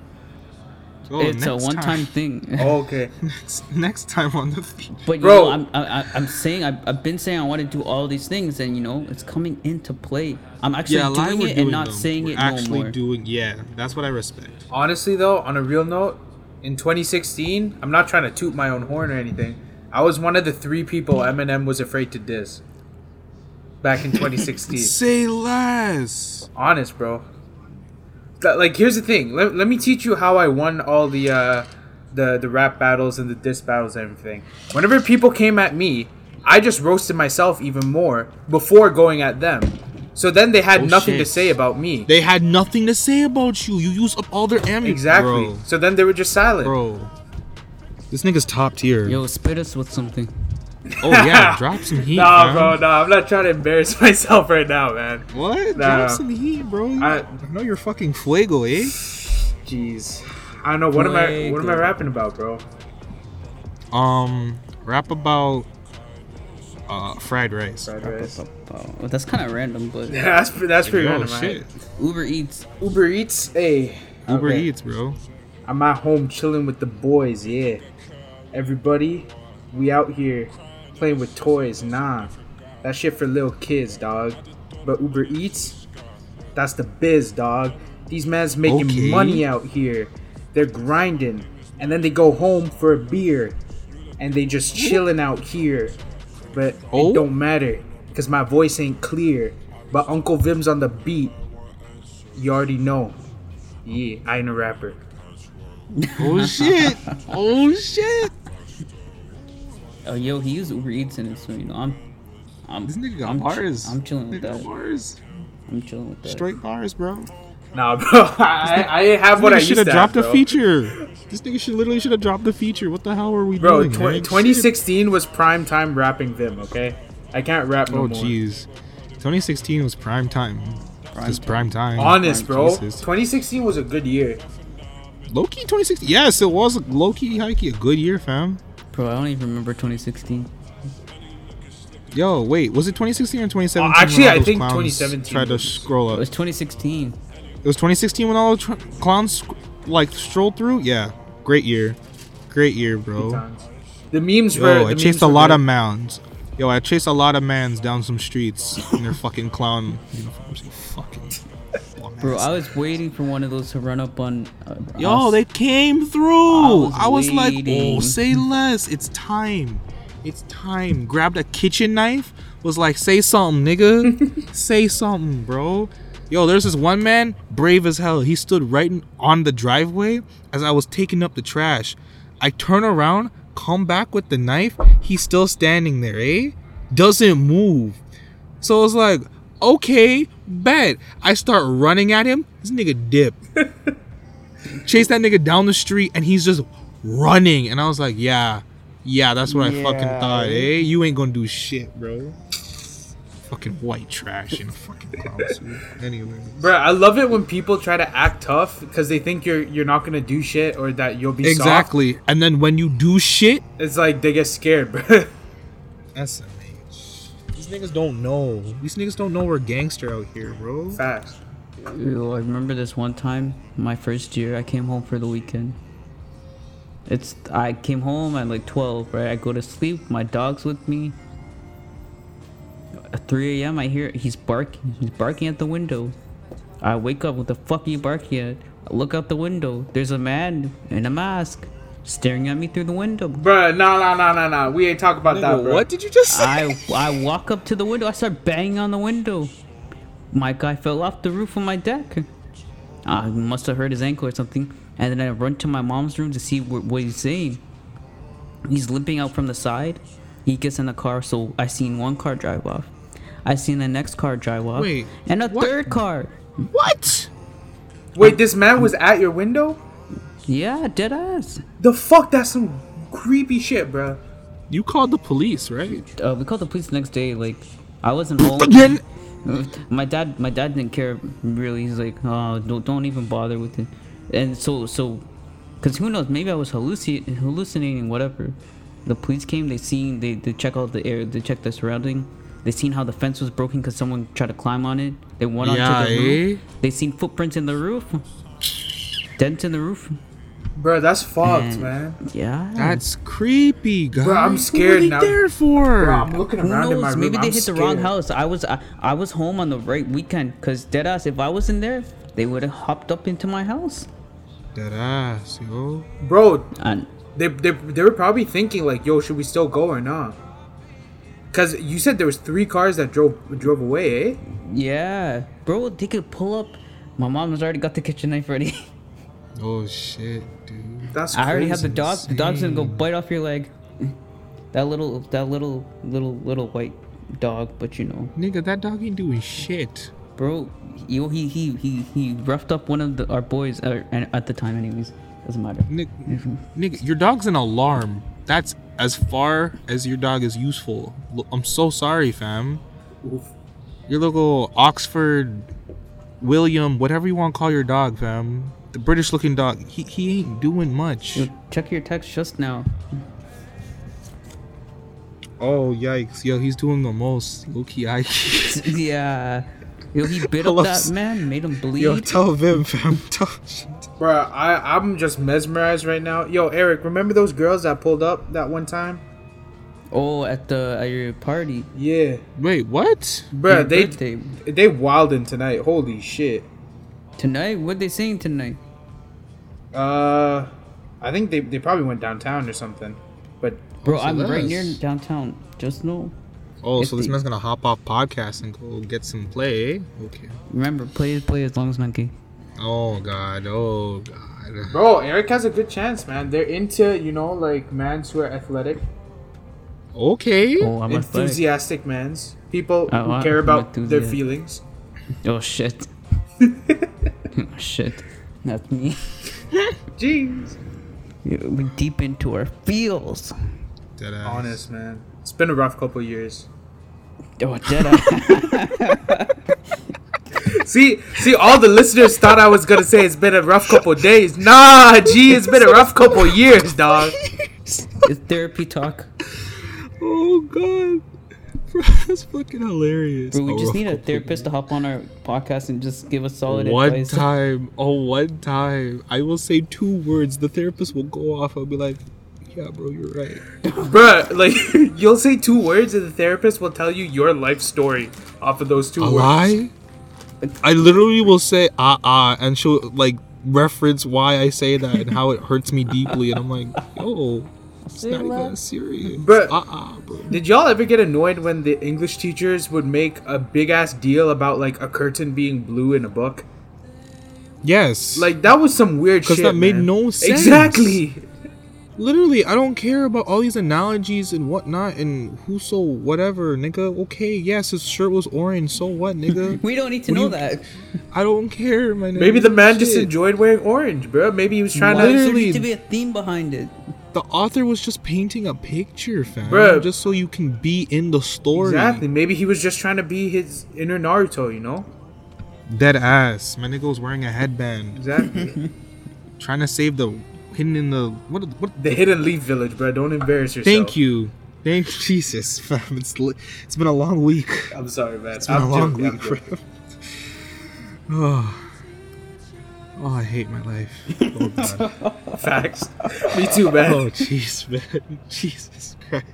Speaker 4: Oh,
Speaker 2: It's a
Speaker 4: next
Speaker 2: one-time
Speaker 4: time.
Speaker 2: thing.
Speaker 3: Oh, okay.
Speaker 4: next, next time on the feed.
Speaker 2: But you
Speaker 3: Bro.
Speaker 2: know, I'm I, I- I'm saying I've, I've been saying I want to do all these things, and you know, it's coming into play. I'm actually
Speaker 4: Yeah, lie,
Speaker 2: doing
Speaker 4: we're
Speaker 2: it
Speaker 4: doing
Speaker 2: and not
Speaker 4: them.
Speaker 2: saying
Speaker 4: We're
Speaker 2: it
Speaker 4: actually
Speaker 2: no more.
Speaker 4: doing. Yeah, that's what I respect.
Speaker 3: Honestly, though, on a real note, in twenty sixteen, I'm not trying to toot my own horn or anything. I was one of the three people Eminem was afraid to diss back in twenty sixteen.
Speaker 4: Say less.
Speaker 3: Honest, bro. Th- Like, here's the thing. Let, let me teach you how I won all the uh, the the rap battles and the diss battles and everything. Whenever people came at me, I just roasted myself even more before going at them. So then they had
Speaker 4: Oh,
Speaker 3: nothing to
Speaker 4: shit.
Speaker 3: say about me.
Speaker 4: They had nothing to say about you. You used up all their ammo.
Speaker 3: Exactly.
Speaker 4: Bro.
Speaker 3: So then they were just silent.
Speaker 4: Bro. This nigga's top tier.
Speaker 2: Yo, spit us with something.
Speaker 4: Oh yeah, drop some heat,
Speaker 3: Nah,
Speaker 4: man.
Speaker 3: bro, nah. I'm not trying to embarrass myself right now, man.
Speaker 4: What?
Speaker 3: Nah.
Speaker 4: Drop some heat, bro.
Speaker 3: I-
Speaker 4: I, know you're fucking fuego, eh?
Speaker 3: Jeez. I don't know. What am I? What am I
Speaker 2: Fuego.
Speaker 3: rapping about, bro?
Speaker 4: Um, rap about uh fried rice.
Speaker 3: Fried rice.
Speaker 2: Well, that's kind of random, but
Speaker 3: that's pre- that's pretty
Speaker 4: Yo,
Speaker 3: random,
Speaker 4: shit.
Speaker 3: right?
Speaker 2: Uber Eats.
Speaker 3: Uber Eats. Hey.
Speaker 4: Uber
Speaker 3: okay.
Speaker 4: Eats, bro.
Speaker 3: I'm at home chilling with the boys. Yeah. Everybody, we out here playing with toys. Nah, that shit for little kids, dog. But Uber Eats, that's the biz, dog. These mans making
Speaker 4: Okay.
Speaker 3: money out here. They're grinding, and then they go home for a beer, and they just chilling out here. But
Speaker 4: Oh?
Speaker 3: it don't matter, cause my voice ain't clear. But Uncle Vim's on the beat. You already know. Yeah, I ain't a rapper.
Speaker 4: Oh shit. Oh shit.
Speaker 2: Oh, yo, he used Uber Eats in it, so you know, I'm, I'm,
Speaker 4: This nigga got
Speaker 2: I'm, ch-
Speaker 4: bars.
Speaker 2: I'm chilling with
Speaker 4: Nigga got
Speaker 2: that.
Speaker 4: bars.
Speaker 2: I'm chilling with that.
Speaker 4: Straight bars, bro.
Speaker 3: Nah, bro. I, I have what I
Speaker 4: This nigga
Speaker 3: used
Speaker 4: should
Speaker 3: to
Speaker 4: have dropped
Speaker 3: have,
Speaker 4: a
Speaker 3: bro.
Speaker 4: feature. This nigga should literally should have dropped the feature. What the hell are we
Speaker 3: Bro,
Speaker 4: doing?
Speaker 3: tw-
Speaker 4: man?
Speaker 3: twenty
Speaker 4: Shit.
Speaker 3: sixteen was prime time rapping Vim, okay? I can't rap no
Speaker 4: Oh
Speaker 3: more.
Speaker 4: jeez. twenty sixteen was prime time. Just prime time.
Speaker 3: Honest, bro.
Speaker 4: Jesus.
Speaker 3: twenty sixteen was a good year.
Speaker 4: Low key twenty sixteen. Yes, it was low key, high key a good year, fam.
Speaker 2: Bro, I don't even remember twenty sixteen.
Speaker 4: Yo, wait, was it twenty sixteen or twenty seventeen?
Speaker 3: Uh, actually,
Speaker 4: when all
Speaker 3: I
Speaker 4: those
Speaker 3: think
Speaker 4: clowns
Speaker 3: twenty seventeen
Speaker 4: Tried to
Speaker 3: was-
Speaker 4: scroll
Speaker 2: It
Speaker 4: up.
Speaker 2: was twenty sixteen.
Speaker 4: It was twenty sixteen when all the tr- clowns sc- like strolled through. Yeah, great year, great year, bro.
Speaker 3: Times. The memes were.
Speaker 4: Yo, I
Speaker 3: the
Speaker 4: chased
Speaker 3: memes
Speaker 4: a
Speaker 3: were
Speaker 4: lot
Speaker 3: good.
Speaker 4: of mounds. Yo, I chased a lot of mans down some streets in their fucking clown uniforms. You fucking.
Speaker 2: Bro, I was waiting for one of those to run up on. Uh,
Speaker 4: Yo,
Speaker 2: us.
Speaker 4: they came through.
Speaker 2: I
Speaker 4: I
Speaker 2: was
Speaker 4: was, like,
Speaker 2: waiting.
Speaker 4: oh, say less. It's time. It's time. Grabbed a kitchen knife. Was like, say something, nigga. Say something, bro. Yo, there's this one man, brave as hell. He stood right in- on the driveway as I was taking up the trash. I turn around, come back with the knife. He's still standing there, eh? Doesn't move. So I was like, okay, bet. I start running at him. This nigga dip. Chase that nigga down the street, and he's just running. And I was like, yeah, yeah, that's what
Speaker 2: Yeah.
Speaker 4: I fucking thought, eh? You ain't gonna do shit, bro. Fucking white trash in a fucking clown suit. Anyway.
Speaker 3: Bro, I love it when people try to act tough because they think you're you're not gonna do shit or that you'll be
Speaker 4: Exactly. And then when you do shit,
Speaker 3: soft. It's like they get scared, bro.
Speaker 4: S M H. These niggas don't know. These niggas don't know we're gangster out here, bro.
Speaker 3: Facts.
Speaker 2: Yo, I remember this one time, my first year, I came home for the weekend. It's I came home at like twelve, right? I go to sleep, my dog's with me. At three a.m. I hear he's barking. He's barking at the window. I wake up. What the fuck are you barking at? I look out the window. There's a man in a mask staring at me through the window.
Speaker 3: Bro, no, no, no, no, no. We ain't talk about that,
Speaker 4: Nigga,
Speaker 3: bro.
Speaker 4: what did you just say?
Speaker 2: I I walk up to the window. I start banging on the window. My guy fell off the roof of my deck. I must have hurt his ankle or something. And then I run to my mom's room to see what, what he's saying. He's limping out from the side. He gets in the car, so I seen one car drive off. I seen the next car drive off.
Speaker 4: Wait,
Speaker 2: and a
Speaker 4: what?
Speaker 2: third car.
Speaker 4: What?
Speaker 3: Wait, this man was at your window?
Speaker 2: Yeah, dead ass.
Speaker 3: The fuck? That's some creepy shit, bro.
Speaker 4: You called the police, right?
Speaker 2: Uh, we called the police the next day. Like, I wasn't home.
Speaker 4: Again?
Speaker 2: My dad, my dad didn't care really. He's like, oh, don't, don't even bother with it. And so, so, cause who knows? Maybe I was halluci- hallucinating, whatever. The police came. They seen, they, they check out the air. They checked the surrounding. They seen how the fence was broken because someone tried to climb on it. They went
Speaker 4: Yeah,
Speaker 2: onto the
Speaker 4: eh?
Speaker 2: roof. They seen footprints in the roof, dents in the roof.
Speaker 3: Bro, that's fucked,
Speaker 2: And-
Speaker 3: man.
Speaker 2: Yeah.
Speaker 4: That's creepy, guys.
Speaker 3: Bro, I'm
Speaker 4: What
Speaker 3: scared
Speaker 4: are they
Speaker 3: now.
Speaker 4: there for?
Speaker 3: Bro, I'm looking
Speaker 2: Who
Speaker 3: around in my
Speaker 2: knows?
Speaker 3: room.
Speaker 2: Maybe they
Speaker 3: I'm
Speaker 2: hit the wrong
Speaker 3: scared.
Speaker 2: house. I was I, I was home on the right weekend because deadass. If I wasn't there, they would have hopped up into my house.
Speaker 4: That ass, yo.
Speaker 3: Bro,
Speaker 2: And
Speaker 3: they, they, they were probably thinking, like, yo, should we still go or not? Because you said there was three cars that drove drove away, eh?
Speaker 2: yeah, bro, they could pull up. My mom's already got the kitchen knife ready.
Speaker 4: Oh shit, dude.
Speaker 3: That's
Speaker 2: I already have the
Speaker 3: crazy.
Speaker 2: dog. The dog's gonna go bite off your leg. That little, that little, little, little white dog. But you know,
Speaker 4: Nigga, that dog ain't doing shit.
Speaker 2: bro, you he he he he roughed up one of the, our boys uh, and at the time. Anyways, doesn't matter.
Speaker 4: Nick, nigga, your dog's an alarm. That's as far as your dog is useful. Lo- I'm so sorry, fam. Your little Oxford William, whatever you want to call your dog, fam. The British looking dog, he, he ain't doing much.
Speaker 2: Yo, check your text just now.
Speaker 4: Oh, yikes. Yo, he's doing the most. Low-key, I...
Speaker 2: Yeah. Yo, he bit
Speaker 4: Pull
Speaker 2: up
Speaker 4: up
Speaker 2: that
Speaker 4: s-
Speaker 2: man, made him bleed.
Speaker 4: Yo, tell Vim, fam. Tell...
Speaker 3: Bro, I, I'm just mesmerized right now. Yo, Eric, remember those girls that pulled up that one time?
Speaker 2: Oh, at the at your party.
Speaker 3: Yeah.
Speaker 4: Wait, what?
Speaker 3: Bro,
Speaker 2: Your
Speaker 3: they
Speaker 2: birthday.
Speaker 3: they wildin' tonight. Holy shit.
Speaker 2: Tonight? What they saying tonight?
Speaker 3: Uh, I think they, they probably went downtown or something. But
Speaker 2: Bro,
Speaker 4: so
Speaker 2: I'm right near
Speaker 4: that's-
Speaker 2: downtown. Just know.
Speaker 4: Oh,
Speaker 2: If
Speaker 4: so this
Speaker 2: they-
Speaker 4: man's gonna hop off podcast and go get some play, eh? Okay.
Speaker 2: Remember, play is play as long as not gay.
Speaker 4: Oh, God. Oh, God.
Speaker 3: bro, Eric has a good chance, man. They're into, you know, like mans who are athletic,
Speaker 4: Okay.
Speaker 2: Oh, I'm athletic.
Speaker 3: enthusiastic mans, people
Speaker 2: Oh,
Speaker 3: who
Speaker 2: I'm
Speaker 3: care about their
Speaker 2: enthusiastic.
Speaker 3: feelings.
Speaker 2: Oh shit. Oh, shit. That's me.
Speaker 3: Jeez.
Speaker 2: Yeah, we deep into our feels.
Speaker 4: Dead ass.
Speaker 3: Honest, man. It's been a rough couple years.
Speaker 2: Oh, Jedi.
Speaker 3: See, see, all the listeners thought I was gonna say it's been a rough couple days. Nah, gee, it's been a rough couple years, dog.
Speaker 2: It's therapy talk.
Speaker 4: Oh, God. Bro, that's fucking hilarious.
Speaker 2: Bro, we
Speaker 4: A
Speaker 2: just
Speaker 4: rough
Speaker 2: need a
Speaker 4: couple
Speaker 2: therapist to hop on our podcast and just give us solid
Speaker 4: One
Speaker 2: advice.
Speaker 4: time, oh, one time, I will say two words. The therapist will go off. I'll be like, "Yeah, bro, you're right."
Speaker 3: Bruh, like, you'll say two words and the therapist will tell you your life story off of those two
Speaker 4: A
Speaker 3: words.
Speaker 4: lie? I literally will say "ah ah," and she'll like reference why I say that and how it hurts me deeply, and I'm like, "Yo, it's not even that serious."
Speaker 3: Bruh.
Speaker 4: ah ah, bro.
Speaker 3: Did y'all ever get annoyed when the English teachers would make a big ass deal about like a curtain being blue in a book?
Speaker 4: Yes.
Speaker 3: Like that was some weird shit.
Speaker 4: 'Cause that made
Speaker 3: man.
Speaker 4: no sense.
Speaker 3: Exactly.
Speaker 4: Literally, I don't care about all these analogies and whatnot and who so whatever, nigga. Okay, yes, his shirt was orange. So what, nigga?
Speaker 2: We don't need to
Speaker 4: What do
Speaker 2: know
Speaker 4: you-
Speaker 2: that.
Speaker 4: I don't care, my nigga.
Speaker 3: Maybe the man just
Speaker 4: Shit.
Speaker 3: enjoyed wearing orange, bro. Maybe he was trying
Speaker 2: Why
Speaker 3: to.
Speaker 2: does there
Speaker 4: Literally-
Speaker 2: need to be a theme behind it?
Speaker 4: The author was just painting a picture, fam.
Speaker 3: Bruh.
Speaker 4: Just so you can be in the story.
Speaker 3: Exactly. Maybe he was just trying to be his inner Naruto, you know?
Speaker 4: Dead ass. My nigga was wearing a headband.
Speaker 3: Exactly.
Speaker 4: Trying to save the hidden in the what what
Speaker 3: The Hidden Leaf Village, bro. Don't embarrass yourself.
Speaker 4: Thank you. Thank Jesus, fam. It's li- it's been a long week.
Speaker 3: I'm sorry, man.
Speaker 4: It's been
Speaker 3: I'm
Speaker 4: a long
Speaker 3: joking, I'm
Speaker 4: week,
Speaker 3: joking.
Speaker 4: bro. Oh. Oh, I hate my life. Oh god.
Speaker 3: Facts. Me too, man.
Speaker 4: Oh jeez, man. Jesus Christ.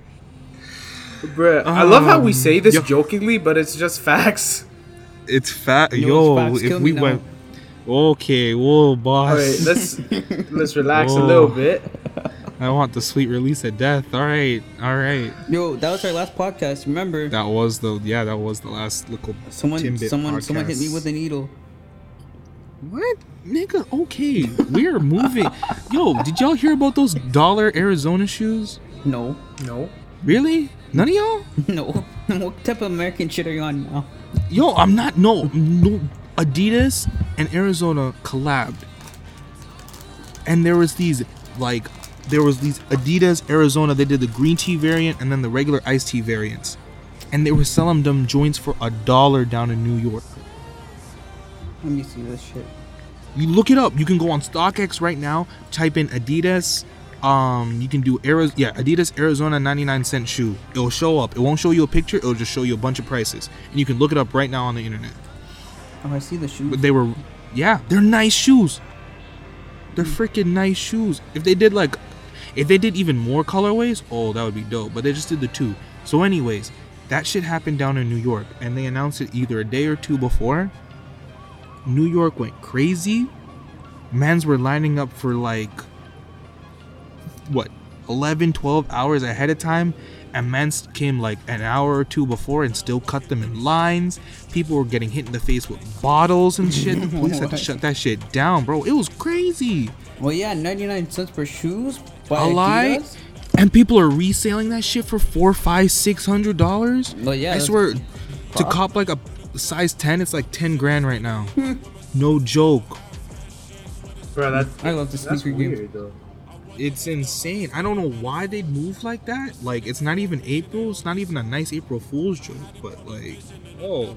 Speaker 3: Bruh, I love how we
Speaker 4: Um,
Speaker 3: say this
Speaker 4: yo-
Speaker 3: jokingly, but it's just facts.
Speaker 4: It's fat.
Speaker 2: Yo,
Speaker 4: Yo,
Speaker 2: it's facts,
Speaker 4: if
Speaker 2: kill
Speaker 4: we
Speaker 2: me now.
Speaker 4: went. Okay, whoa, boss.
Speaker 3: All right, let's let's relax a
Speaker 4: Whoa.
Speaker 3: little bit.
Speaker 4: I want the sweet release of death. All right, all right.
Speaker 2: Yo, that was our last podcast. Remember,
Speaker 4: That was the yeah. That was the last little.
Speaker 2: someone,
Speaker 4: Timbit
Speaker 2: someone, someone hit me
Speaker 4: podcast.
Speaker 2: with a needle.
Speaker 4: What, nigga? Okay, we're moving. Yo, did y'all hear about those dollar Arizona shoes?
Speaker 2: No,
Speaker 3: No.
Speaker 4: Really? None of y'all?
Speaker 2: no. What type of American shit are you on now?
Speaker 4: Yo, I'm not. No, no. Adidas and Arizona collabed, and there was these like, there was these Adidas Arizona. They did the green tea variant and then the regular iced tea variants, and they were selling them joints for a dollar down in New York.
Speaker 2: Let me see this shit.
Speaker 4: You look it up. You can go on StockX right now. Type in Adidas. Um, you can do Ari- yeah, Adidas Arizona ninety-nine cent shoe. It'll show up. It won't show you a picture. It'll just show you a bunch of prices, and you can look it up right now on the internet.
Speaker 2: Oh, I see the shoe.
Speaker 4: But they were, yeah, they're nice shoes. They're freaking nice shoes. If they did like, if they did even more colorways, oh, that would be dope. But they just did the two. So, anyways, that shit happened down in New York, and they announced it either a day or two before. New York went crazy. Mans were lining up for like, what, eleven, twelve hours ahead of time. And mans came like an hour or two before and still cut them in lines. People were getting hit in the face with bottles and shit. The police had to
Speaker 2: What?
Speaker 4: shut that shit down, bro. It was crazy.
Speaker 2: Well, yeah, ninety-nine cents per shoes. By
Speaker 4: A lie.
Speaker 2: Adidas?
Speaker 4: And people are reselling that shit for four, five, six hundred dollars.
Speaker 2: Well, yeah,
Speaker 4: I
Speaker 2: that's-
Speaker 4: swear, to cop like a size ten, it's like ten grand right now. No joke.
Speaker 3: Bro, that,
Speaker 2: I love the
Speaker 3: that's
Speaker 2: sneaker game.
Speaker 3: weird, though.
Speaker 4: It's insane. I don't know why they'd move like that. Like, it's not even April. It's not even a nice April Fool's joke. But like, oh,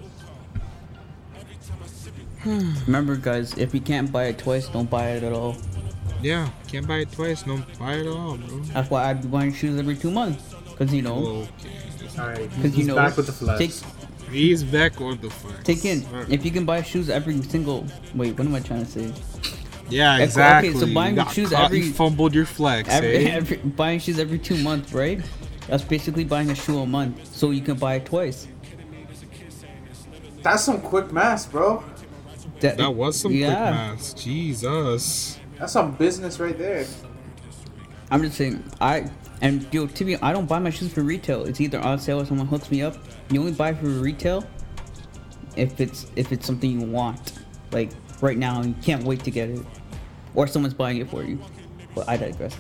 Speaker 2: Remember, guys, if you can't buy it twice, don't buy it at all.
Speaker 4: yeah, can't buy it twice. Don't buy it at all, bro.
Speaker 2: That's why I'd be buying shoes every two months. Cause you know,
Speaker 4: Okay.
Speaker 3: All right,
Speaker 2: cause
Speaker 3: he's
Speaker 2: you know,
Speaker 3: back with the flex.
Speaker 2: take
Speaker 4: He's back on the flex.
Speaker 2: take in.
Speaker 4: Alright.
Speaker 2: If you can buy shoes every single. Wait, what am I trying to say?
Speaker 4: Yeah,
Speaker 2: Okay,
Speaker 4: exactly.
Speaker 2: so buying
Speaker 4: you got
Speaker 2: shoes
Speaker 4: caught,
Speaker 2: every-
Speaker 4: you fumbled your flex,
Speaker 2: Every,
Speaker 4: eh?
Speaker 2: every buying shoes every two months, right? That's basically buying a shoe a month, so you can buy it twice.
Speaker 3: That's some quick math, bro.
Speaker 4: That was some
Speaker 2: yeah.
Speaker 4: quick maths. Jesus.
Speaker 3: That's some business right there.
Speaker 2: I'm just saying, I and yo, to be, I don't buy my shoes for retail. It's either on sale or someone hooks me up. You only buy for retail if it's if it's something you want, like right now, and you can't wait to get it, or someone's buying it for you. But I digress.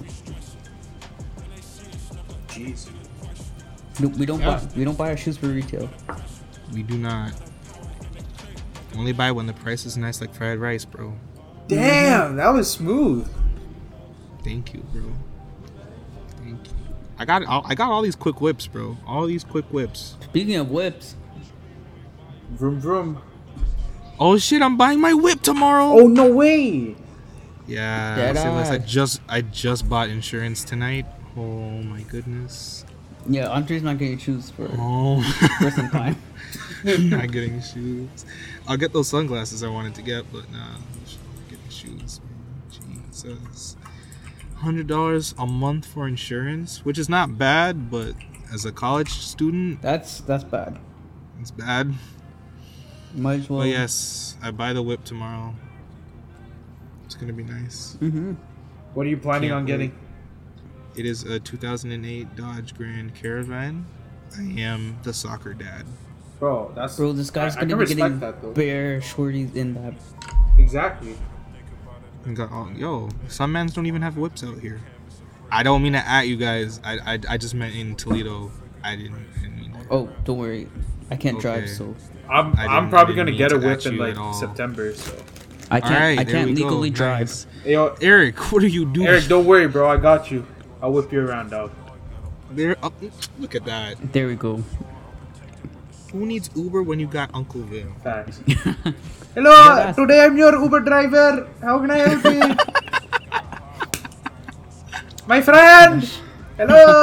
Speaker 3: Jeez.
Speaker 2: No, we don't
Speaker 4: Yeah.
Speaker 2: buy we don't buy our shoes for retail.
Speaker 4: We do not. Only buy when the price is nice, like fried rice, bro.
Speaker 3: Damn, that was smooth.
Speaker 4: Thank you, bro. Thank you. I got all, I got all these quick whips, bro. All these quick whips.
Speaker 2: Speaking of whips,
Speaker 3: Vroom vroom.
Speaker 4: Oh shit! I'm buying my whip tomorrow.
Speaker 3: Oh no way.
Speaker 4: Yeah.
Speaker 2: Dead
Speaker 4: so unless I
Speaker 2: eye.
Speaker 4: just I just bought insurance tonight. Oh my goodness.
Speaker 2: yeah, Andre's not getting shoes for
Speaker 4: Oh.
Speaker 2: for some time.
Speaker 4: I'm not getting shoes. I'll get those sunglasses I wanted to get, but nah, I'm not getting shoes. Man. Jesus. Hundred dollars a month for insurance, which is not bad, but as a college student,
Speaker 2: That's that's bad.
Speaker 4: it's bad.
Speaker 2: Might as well.
Speaker 4: But yes, I buy the whip tomorrow. It's gonna be nice.
Speaker 2: Mm-hmm.
Speaker 3: What are you planning
Speaker 4: Can't
Speaker 3: on getting?
Speaker 4: It is a two thousand eight Dodge Grand Caravan. I am the soccer dad.
Speaker 3: Bro, that's
Speaker 2: Bro, this guy's
Speaker 3: I, I
Speaker 2: gonna
Speaker 3: can
Speaker 2: be
Speaker 3: respect
Speaker 2: getting
Speaker 3: that though.
Speaker 2: bare shorties in that.
Speaker 3: Exactly.
Speaker 4: I got all, yo, some mans don't even have whips out here. I don't mean to at you guys. I I, I just meant in Toledo. I didn't, I didn't mean that.
Speaker 2: Oh, don't worry. I can't
Speaker 4: Okay.
Speaker 2: drive, so
Speaker 3: I'm
Speaker 4: I
Speaker 3: I'm
Speaker 4: didn't-
Speaker 3: probably
Speaker 4: I
Speaker 3: gonna
Speaker 4: didn't
Speaker 3: get a
Speaker 4: mean to
Speaker 3: whip
Speaker 4: at
Speaker 3: in
Speaker 4: you
Speaker 3: like
Speaker 4: at all.
Speaker 3: September. So,
Speaker 2: I can't.
Speaker 4: Alright,
Speaker 2: I
Speaker 4: there
Speaker 2: can't
Speaker 4: we go.
Speaker 2: legally drive.
Speaker 4: Nice.
Speaker 3: hey, yo,
Speaker 4: Eric, what are you doing?
Speaker 3: Eric, don't worry, bro. I got you. I'll whip you around, dog.
Speaker 4: There, up, look at that.
Speaker 2: There we go.
Speaker 4: Who needs Uber when you got Uncle Vin?
Speaker 3: Thanks. Hello,
Speaker 2: that's-
Speaker 3: today I'm your Uber driver. How can I help you? My friend. Hello.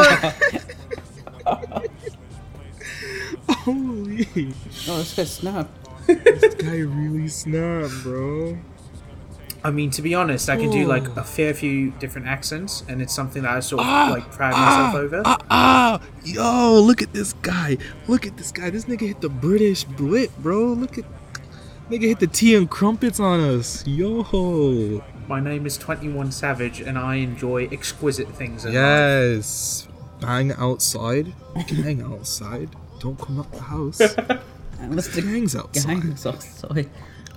Speaker 4: Holy,
Speaker 2: Oh, this guy snapped.
Speaker 4: this guy really snapped, bro.
Speaker 3: I mean, to be honest, I can do like
Speaker 4: Oh.
Speaker 3: a fair few different accents, and it's something that I sort of like pride myself over.
Speaker 4: Ah, ah, yo, look at this guy. Look at this guy. This nigga hit the British blip, bro. Look at, nigga hit the tea and crumpets on us. Yo.
Speaker 3: My name is twenty-one Savage, and I enjoy exquisite things. In life.
Speaker 4: Yes. Bang outside. Gang outside. Don't come out the house.
Speaker 2: Let's the
Speaker 4: Gangs outside.
Speaker 2: gangs outside.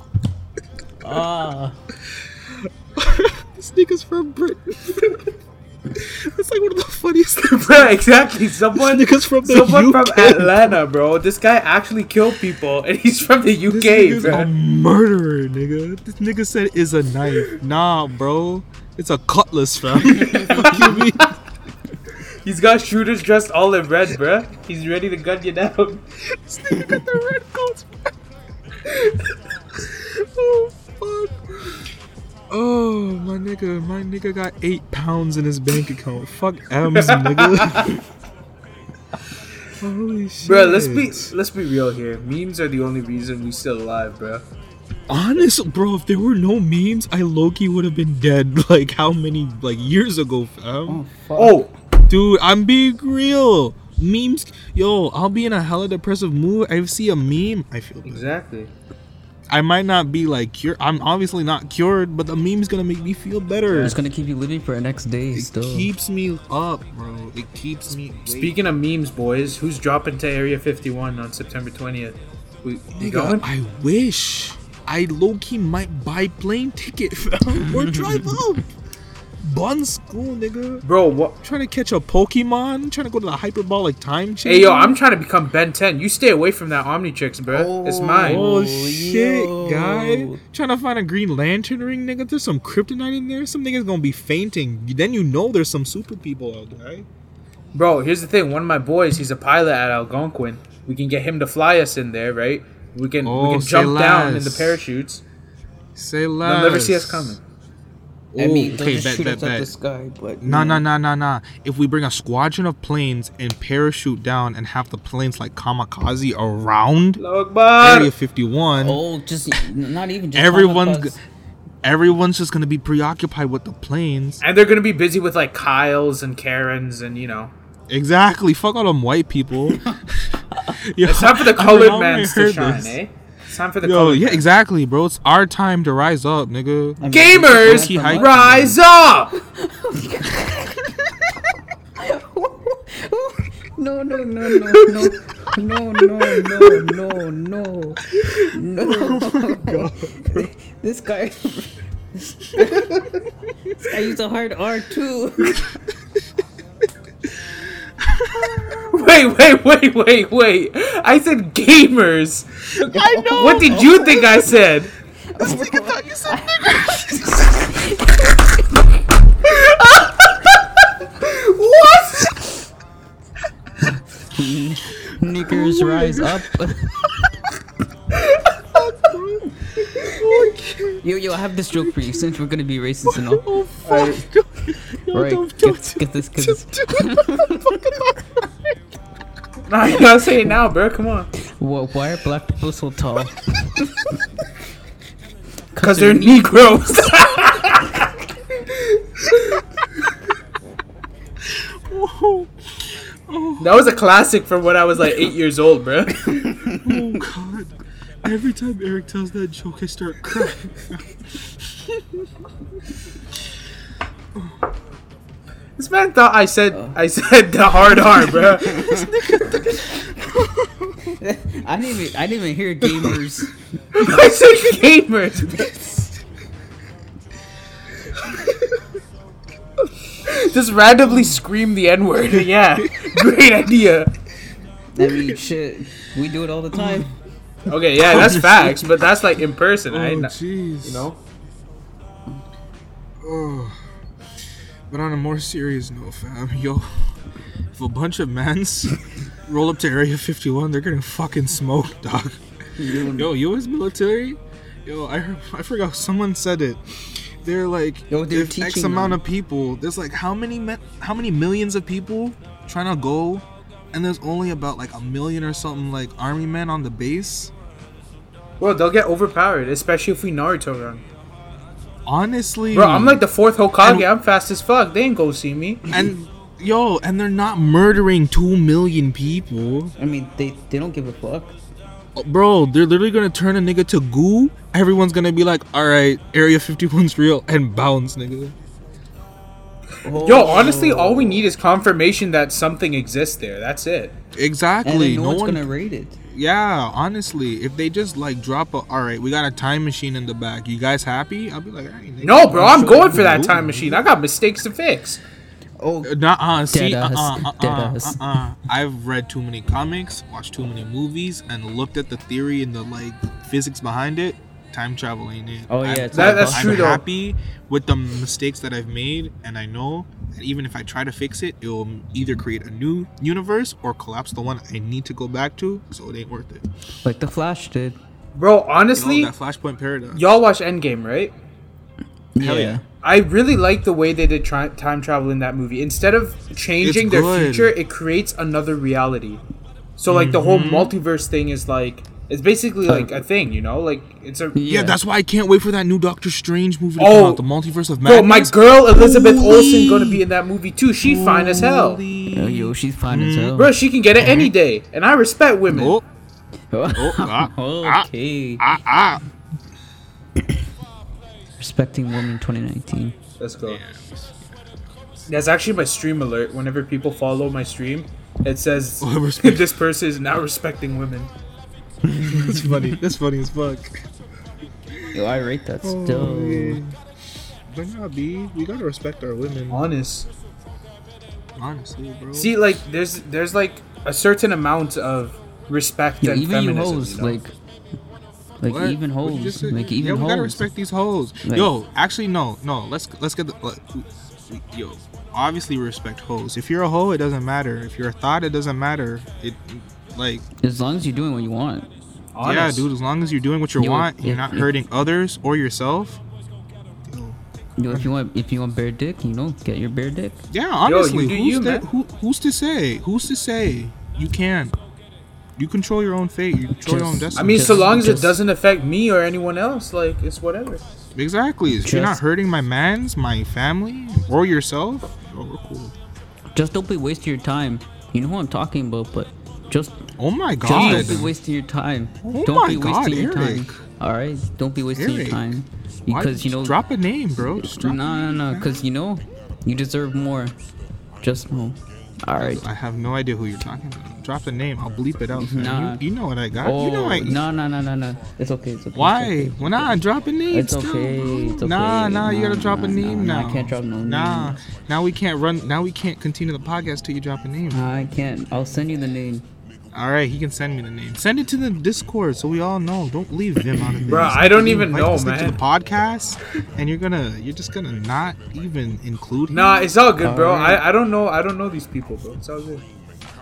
Speaker 2: Ah.
Speaker 4: This nigga's from Britain. That's like one of the funniest things.
Speaker 3: Bro, exactly. Someone,
Speaker 4: Niggas from the
Speaker 3: someone
Speaker 4: U
Speaker 3: from
Speaker 4: K.
Speaker 3: Atlanta, bro. This guy actually killed people, and he's from the U
Speaker 4: This
Speaker 3: K,
Speaker 4: nigga's
Speaker 3: bro.
Speaker 4: a murderer, nigga. This nigga said is a knife. Nah, bro. It's a cutlass, fam. Fuck you mean?
Speaker 3: He's got shooters dressed all in red, bro. He's ready to gun you down.
Speaker 4: This nigga got the red coats. Oh, fuck. Oh, my nigga. My nigga got eight pounds in his bank account. Fuck M's, nigga. Holy shit.
Speaker 3: Bro, let's be let's be real here. Memes are the only reason we still alive, bro.
Speaker 4: Honest, bro, if there were no memes, I low-key would have been dead, like, how many, like, years ago, fam?
Speaker 2: Oh, fuck.
Speaker 3: Oh,
Speaker 4: Dude, I'm being real. Memes, yo, I'll be in a hella depressive mood. I see a meme, I feel bad.
Speaker 3: exactly.
Speaker 4: I might not be, like, cured. I'm obviously not cured, but the meme's gonna make me feel better.
Speaker 2: It's gonna keep you living for the next day
Speaker 4: It
Speaker 2: still.
Speaker 4: keeps me up, bro. It keeps me...
Speaker 3: Speaking of memes, boys, who's dropping to Area fifty-one on September twentieth? We, we
Speaker 4: Nigga,
Speaker 3: going?
Speaker 4: I wish. I low-key might buy plane ticket, fam, or drive up. Bun school, nigga.
Speaker 3: Bro, what?
Speaker 4: Trying to catch a Pokemon, trying to go to the hyperbolic time chain.
Speaker 3: Hey, yo, I'm trying to become Ben ten. You stay away from that Omnitrix, bro. It's mine.
Speaker 4: Oh
Speaker 2: Oh,
Speaker 4: shit,
Speaker 2: yo.
Speaker 4: guy! Trying to find a Green Lantern ring, nigga. There's some kryptonite in there. Some niggas gonna be fainting. Then you know there's some super people out there. Right?
Speaker 3: Bro, here's the thing. One of my boys, he's a pilot at Algonquin. We can get him to fly us in there, right? We can we
Speaker 4: Oh,
Speaker 3: can
Speaker 4: say
Speaker 3: jump down in the
Speaker 4: less.
Speaker 3: parachutes.
Speaker 4: Say
Speaker 3: They'll
Speaker 4: less.
Speaker 3: never see us coming.
Speaker 2: I mean,
Speaker 4: Oh,
Speaker 2: they'll
Speaker 4: okay,
Speaker 2: just
Speaker 4: bet,
Speaker 2: shoot
Speaker 4: bet,
Speaker 2: us out the
Speaker 4: bet.
Speaker 2: sky, but
Speaker 4: Nah, nah, nah, nah, nah. If we bring a squadron of planes and parachute down and have the planes like kamikaze around
Speaker 3: Allahu Akbar.
Speaker 4: Area fifty-one,
Speaker 2: Oh, just not even. Just
Speaker 4: everyone's
Speaker 2: kamikaze.
Speaker 4: g- everyone's just gonna be preoccupied with the planes.
Speaker 3: And they're gonna be busy with like Kyles and Karens and you know.
Speaker 4: Exactly. Fuck all them white people. Yo,
Speaker 3: It's time for the
Speaker 4: I don't know
Speaker 3: colored
Speaker 4: how I
Speaker 3: mans to
Speaker 4: heard
Speaker 3: shine,
Speaker 4: this.
Speaker 3: eh? It's time for the
Speaker 4: Yo,
Speaker 3: colored
Speaker 4: yeah,
Speaker 3: mans.
Speaker 4: exactly, bro. It's our time to rise up, nigga.
Speaker 2: I mean,
Speaker 3: Gamers,
Speaker 2: this is
Speaker 4: hike-
Speaker 3: rise up!
Speaker 2: No, no, no, no, no, no, no, no, no, no, no. This guy, this guy used a hard R too.
Speaker 3: Wait, wait, wait, wait, wait. I said gamers.
Speaker 4: I know.
Speaker 3: What did you think I said?
Speaker 4: This nigga thought you said
Speaker 3: What?
Speaker 2: Knickers rise up. Yo, yo, I have this joke for you since we're gonna be racist and all.
Speaker 4: Oh fuck! Yo,
Speaker 2: Right,
Speaker 4: don't-
Speaker 2: get,
Speaker 4: don't-
Speaker 2: get this, get this.
Speaker 3: Nah, you gotta say it now, bro. Come on.
Speaker 2: Wha- Why are black people so tall?
Speaker 3: Because they're Negroes.
Speaker 4: Oh,
Speaker 3: That was a classic from when I was like eight years old, bro.
Speaker 4: oh god! Every time Eric tells that joke, I start crying.
Speaker 3: This man thought I said I said the hard R, bro.
Speaker 2: I didn't even, I didn't even hear gamers.
Speaker 3: I said gamers. Does Just randomly scream the N word. Yeah, great idea.
Speaker 2: I mean, shit, we do it all the time.
Speaker 3: Okay, yeah, that's facts, but that's like in person.
Speaker 4: Oh
Speaker 3: I,
Speaker 4: jeez.
Speaker 3: you know.
Speaker 4: Oh. But on a more serious note, fam, yo, if a bunch of mans roll up to Area fifty-one, they're getting fucking smoked, dog. Yo, U S military? Yo, I heard, I forgot, someone said it. They're like,
Speaker 2: Yo, they're
Speaker 4: if X
Speaker 2: teaching
Speaker 4: amount
Speaker 2: them.
Speaker 4: of people, there's like how many me- how many millions of people trying to go, and there's only about like a million or something like army men on the base?
Speaker 3: Well, they'll get overpowered, especially if we Naruto run.
Speaker 4: Honestly,
Speaker 3: Bro, I'm like the fourth Hokage.
Speaker 4: And-
Speaker 3: I'm fast as fuck. They ain't go see me.
Speaker 4: and yo, and they're not murdering two million people.
Speaker 2: I mean, they they don't give a fuck.
Speaker 4: Bro, they're literally gonna turn a nigga to goo. Everyone's gonna be like, alright, Area fifty-one's real, and bounce, nigga.
Speaker 3: Yo, honestly, all we need is confirmation that something exists there. That's it.
Speaker 4: Exactly.
Speaker 2: And then no,
Speaker 4: no
Speaker 2: one's
Speaker 4: one.
Speaker 2: gonna rate it.
Speaker 4: Yeah, honestly, if they just like drop a, alright, we got a time machine in the back. You guys happy? I'll be like, alright, nigga.
Speaker 3: No, bro, I'm
Speaker 4: Show
Speaker 3: going
Speaker 4: you
Speaker 3: for that
Speaker 4: the
Speaker 3: time
Speaker 4: movie.
Speaker 3: machine. I got mistakes to fix.
Speaker 2: Oh,
Speaker 4: Nah, uh, see, uh,
Speaker 2: Deadass.
Speaker 4: uh, uh,
Speaker 2: Deadass.
Speaker 4: uh, uh, I've read too many comics, watched too many movies, and looked at the theory and the like physics behind it. Time travel ain't it.
Speaker 2: Oh, yeah,
Speaker 4: I'm,
Speaker 2: it's
Speaker 3: That- that's
Speaker 4: I'm
Speaker 3: true, though.
Speaker 4: happy with the mistakes that I've made, and I know that even if I try to fix it, it will either create a new universe or collapse the one I need to go back to. So it ain't worth it.
Speaker 2: like the Flash did.
Speaker 3: Bro,
Speaker 4: You
Speaker 3: honestly,
Speaker 4: know, that Flashpoint paradox.
Speaker 3: y'all watch Endgame, right?
Speaker 4: Hell yeah.
Speaker 3: I really like the way they did tri- time travel in that movie. Instead of changing
Speaker 4: It's
Speaker 3: their
Speaker 4: good.
Speaker 3: future, it creates another reality. So like the whole
Speaker 4: Mm-hmm.
Speaker 3: multiverse thing is like it's basically like a thing, you know? Like it's a
Speaker 4: Yeah, that's why I can't wait for that new Doctor Strange movie to
Speaker 3: Oh,
Speaker 4: come out, the Multiverse of Madness.
Speaker 3: Bro, my girl Elizabeth
Speaker 4: Holy-
Speaker 3: Olsen gonna be in that movie too. She fine as hell.
Speaker 4: Holy-
Speaker 2: Yo, yo, she's fine as hell.
Speaker 3: Bro, she can get it any day. And I respect women.
Speaker 4: Oh, oh, ah, ah,
Speaker 2: okay.
Speaker 4: ah, ah.
Speaker 2: Respecting Women twenty nineteen.
Speaker 3: Let's go. That's actually my stream alert. Whenever people follow my stream, it says
Speaker 4: Oh, respect.
Speaker 3: this person is not respecting women.
Speaker 4: That's funny. That's funny as fuck.
Speaker 2: Yo, I rate that
Speaker 4: Oh,
Speaker 2: still.
Speaker 4: yeah. But nah, B, we gotta respect our women.
Speaker 3: Honest.
Speaker 4: Honestly, bro.
Speaker 3: See, like there's there's like a certain amount of respect
Speaker 2: Yo,
Speaker 3: and
Speaker 2: even you
Speaker 3: feminism.
Speaker 2: hoes,
Speaker 3: you know?
Speaker 2: like, like
Speaker 4: What?
Speaker 2: even
Speaker 4: What'd you just
Speaker 2: hoes,
Speaker 4: say?
Speaker 2: like
Speaker 4: Yeah,
Speaker 2: even
Speaker 4: we
Speaker 2: hoes.
Speaker 4: gotta respect these hoes.
Speaker 2: Like-
Speaker 4: Yo, actually, no, no. Let's let's get the. Let, we- yo, obviously we respect hoes. If you're a hoe, it doesn't matter. If you're a thought, it doesn't matter. It like
Speaker 2: As long as you're doing what you want.
Speaker 4: yeah,
Speaker 3: Honest.
Speaker 4: dude. As long as you're doing what you
Speaker 2: Yo,
Speaker 4: want, you're
Speaker 2: if-
Speaker 4: not
Speaker 2: if-
Speaker 4: hurting others or yourself. Yo,
Speaker 2: Yo, if you want, if you want bare dick, you know, get your bare dick.
Speaker 4: yeah, honestly,
Speaker 3: do
Speaker 4: who's
Speaker 3: you,
Speaker 4: to,
Speaker 3: man.
Speaker 4: who, who's to say? Who's to say you can't? You control your own fate. You control your own
Speaker 2: Just-
Speaker 3: I
Speaker 4: destiny.
Speaker 3: mean, so
Speaker 2: Just-
Speaker 3: long as
Speaker 2: just-
Speaker 3: it doesn't affect me or anyone else, like it's whatever.
Speaker 4: Exactly. If you're not
Speaker 2: Just-
Speaker 4: hurting my mans, my family, or yourself, oh, we're cool.
Speaker 2: Just don't be wasting your time. You know who I'm talking about, but just,
Speaker 4: Oh my
Speaker 2: just
Speaker 4: god.
Speaker 2: don't be wasting your time.
Speaker 4: Oh
Speaker 2: don't
Speaker 4: my
Speaker 2: be
Speaker 4: God,
Speaker 2: wasting your
Speaker 4: Eric.
Speaker 2: time. All right, don't be wasting
Speaker 4: Eric.
Speaker 2: your time
Speaker 4: Why-
Speaker 2: because you know.
Speaker 4: drop a name, bro. Just drop
Speaker 2: No,
Speaker 4: a
Speaker 2: no,
Speaker 4: name,
Speaker 2: no,
Speaker 4: man.
Speaker 2: because you know, you deserve more. Just know. All right.
Speaker 4: I have no idea who you're talking about. Drop a name. I'll bleep it out. fam.
Speaker 2: Nah.
Speaker 4: You, you know what I got.
Speaker 2: Oh,
Speaker 4: you know I.
Speaker 2: no, no, no, no, no. It's okay. It's okay.
Speaker 4: Why?
Speaker 2: It's okay.
Speaker 4: Well, nah, drop a name.
Speaker 2: It's
Speaker 4: still,
Speaker 2: okay,
Speaker 4: bro.
Speaker 2: it's okay.
Speaker 4: Nah, nah, you
Speaker 2: Nah,
Speaker 4: gotta drop
Speaker 2: nah,
Speaker 4: a name
Speaker 2: nah,
Speaker 4: now.
Speaker 2: nah, I can't drop no
Speaker 4: Nah,
Speaker 2: names.
Speaker 4: now we can't run. Now we can't continue the podcast till you drop a name.
Speaker 2: I can't. I'll send you the name.
Speaker 4: All right, he can send me the name. Send it to the Discord so we all know. Don't leave Vim out of this.
Speaker 3: Bro, I don't even
Speaker 4: Invite
Speaker 3: know,
Speaker 4: this nigga to
Speaker 3: man.
Speaker 4: the podcast, and you're gonna, you're just gonna not even include. him?
Speaker 3: Nah, it's all good, bro.
Speaker 2: Alright.
Speaker 3: I, I don't know. I don't know these people, bro. It's all good.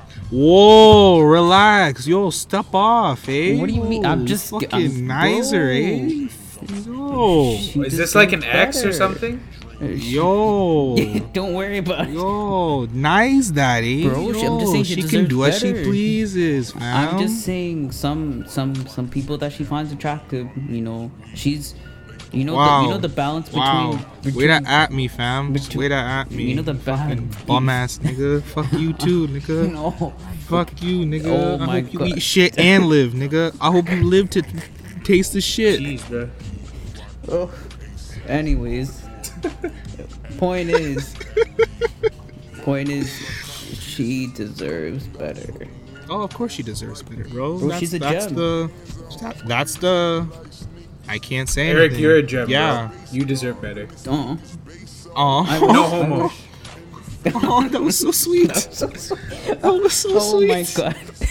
Speaker 4: Whoa, relax. Yo, step off, eh?
Speaker 2: What do you mean? I'm just-
Speaker 4: fucking
Speaker 2: I'm-
Speaker 4: nicer,
Speaker 2: bro.
Speaker 4: eh? Yo,
Speaker 2: She
Speaker 3: Is this like an
Speaker 2: deserves
Speaker 3: X or
Speaker 2: better.
Speaker 3: something?
Speaker 4: yo,
Speaker 2: Don't worry about it.
Speaker 4: yo, nice that, eh?
Speaker 2: Bro, she- I'm just saying she
Speaker 4: she can
Speaker 2: deserves
Speaker 4: do as she
Speaker 2: better.
Speaker 4: pleases, fam.
Speaker 2: I'm just saying some some some people that she finds attractive. You know, she's. You know
Speaker 4: Wow.
Speaker 2: the you know the balance between.
Speaker 4: Wow.
Speaker 2: between
Speaker 4: Wait at me, fam. Just
Speaker 2: between-
Speaker 4: wait at me.
Speaker 2: you know the
Speaker 4: fucking
Speaker 2: bad-
Speaker 4: bum ass nigga. Fuck you too, nigga.
Speaker 2: No.
Speaker 4: Fuck you, nigga.
Speaker 2: Oh
Speaker 4: I
Speaker 2: my
Speaker 4: hope you
Speaker 2: God.
Speaker 4: eat shit and live, nigga. I hope you live to taste the shit.
Speaker 3: Jeez, bro.
Speaker 2: Oh. Anyways, point is, point is, she deserves better.
Speaker 4: Oh, of course she deserves better, bro.
Speaker 2: Bro,
Speaker 4: that's,
Speaker 2: she's a
Speaker 4: that's
Speaker 2: gem.
Speaker 4: the that- that's the I can't say
Speaker 3: Eric,
Speaker 4: anything.
Speaker 3: you're a gem,
Speaker 4: Yeah.
Speaker 3: bro. You deserve better.
Speaker 2: Oh,
Speaker 4: Oh.
Speaker 2: I wish,
Speaker 3: No
Speaker 2: I
Speaker 3: homo.
Speaker 2: wish.
Speaker 4: Oh, that was so sweet. That was so
Speaker 2: Oh
Speaker 4: sweet.
Speaker 2: my god.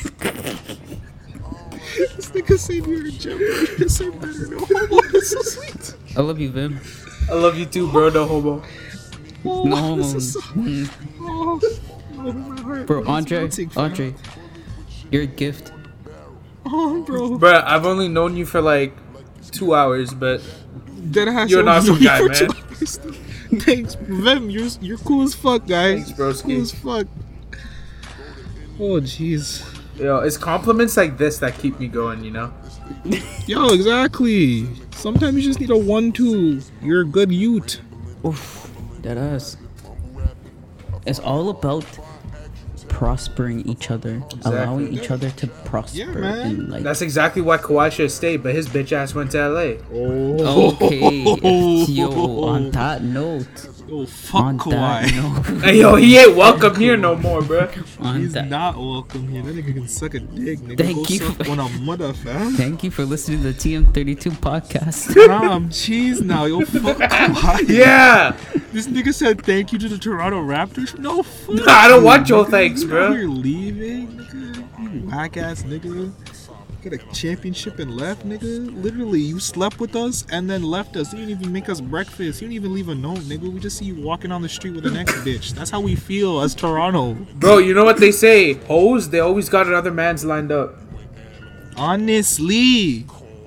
Speaker 4: This nigga said you're a gem. You deserve better. No homo. That's so sweet.
Speaker 2: I love you, Vim.
Speaker 3: I love you too, bro. No homo.
Speaker 4: Oh,
Speaker 2: No
Speaker 4: this
Speaker 2: homo.
Speaker 4: is so-
Speaker 2: Mm.
Speaker 4: Oh, oh, my heart.
Speaker 2: Bro,
Speaker 4: It's
Speaker 2: Andre,
Speaker 4: melting, fam.
Speaker 2: Andre, you're a gift.
Speaker 4: Oh, bro.
Speaker 3: Bro, I've only known you for like two hours, but
Speaker 4: Dead ass.
Speaker 3: You're an
Speaker 4: I've
Speaker 3: awesome
Speaker 4: known you
Speaker 3: guy,
Speaker 4: for
Speaker 3: man.
Speaker 4: two hours. Thanks, Vem. You're you're cool as fuck, guys.
Speaker 3: Thanks, broski.
Speaker 4: Cool as fuck. Oh, jeez.
Speaker 3: yo, it's compliments like this that keep me going, you know?
Speaker 4: Yo, exactly. Sometimes you just need a one-two. You're a good youth.
Speaker 2: Oof, that ass. It's all about prospering each other, allowing each other to prosper.
Speaker 4: Yeah, man.
Speaker 2: And like,
Speaker 3: That's exactly why Kawhi should have stayed, but his bitch ass went to L A.
Speaker 4: Oh.
Speaker 2: okay, yo. On that note,
Speaker 4: Oh, fuck
Speaker 2: on that
Speaker 4: Kawhi.
Speaker 2: note,
Speaker 3: Hey, yo, he ain't welcome here no more, bro.
Speaker 2: on
Speaker 4: He's
Speaker 2: that.
Speaker 4: not welcome here. That nigga can suck a dick, nigga.
Speaker 2: Thank
Speaker 4: Go
Speaker 2: you.
Speaker 4: suck on a mother, fam.
Speaker 2: Thank you for listening to the T M thirty-two podcast.
Speaker 4: Tom, cheese now. Yo, fuck Kawhi.
Speaker 3: Yeah!
Speaker 4: This nigga said thank you to the Toronto Raptors. No, fuck.
Speaker 3: I don't want
Speaker 4: you,
Speaker 3: your
Speaker 4: nigga.
Speaker 3: thanks,
Speaker 4: You
Speaker 3: bro.
Speaker 4: know You're leaving, nigga. You whack ass nigga. Got a championship and left, nigga. Literally, you slept with us and then left us. You didn't even make us breakfast. You didn't even leave a note, nigga. We just see you walking on the street with the next bitch. That's how we feel as Toronto.
Speaker 3: Bro, you know what they say? Hoes, they always got another man's lined up.
Speaker 4: Honestly.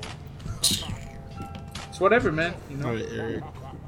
Speaker 3: It's whatever, man. You know?
Speaker 4: Alright, Eric.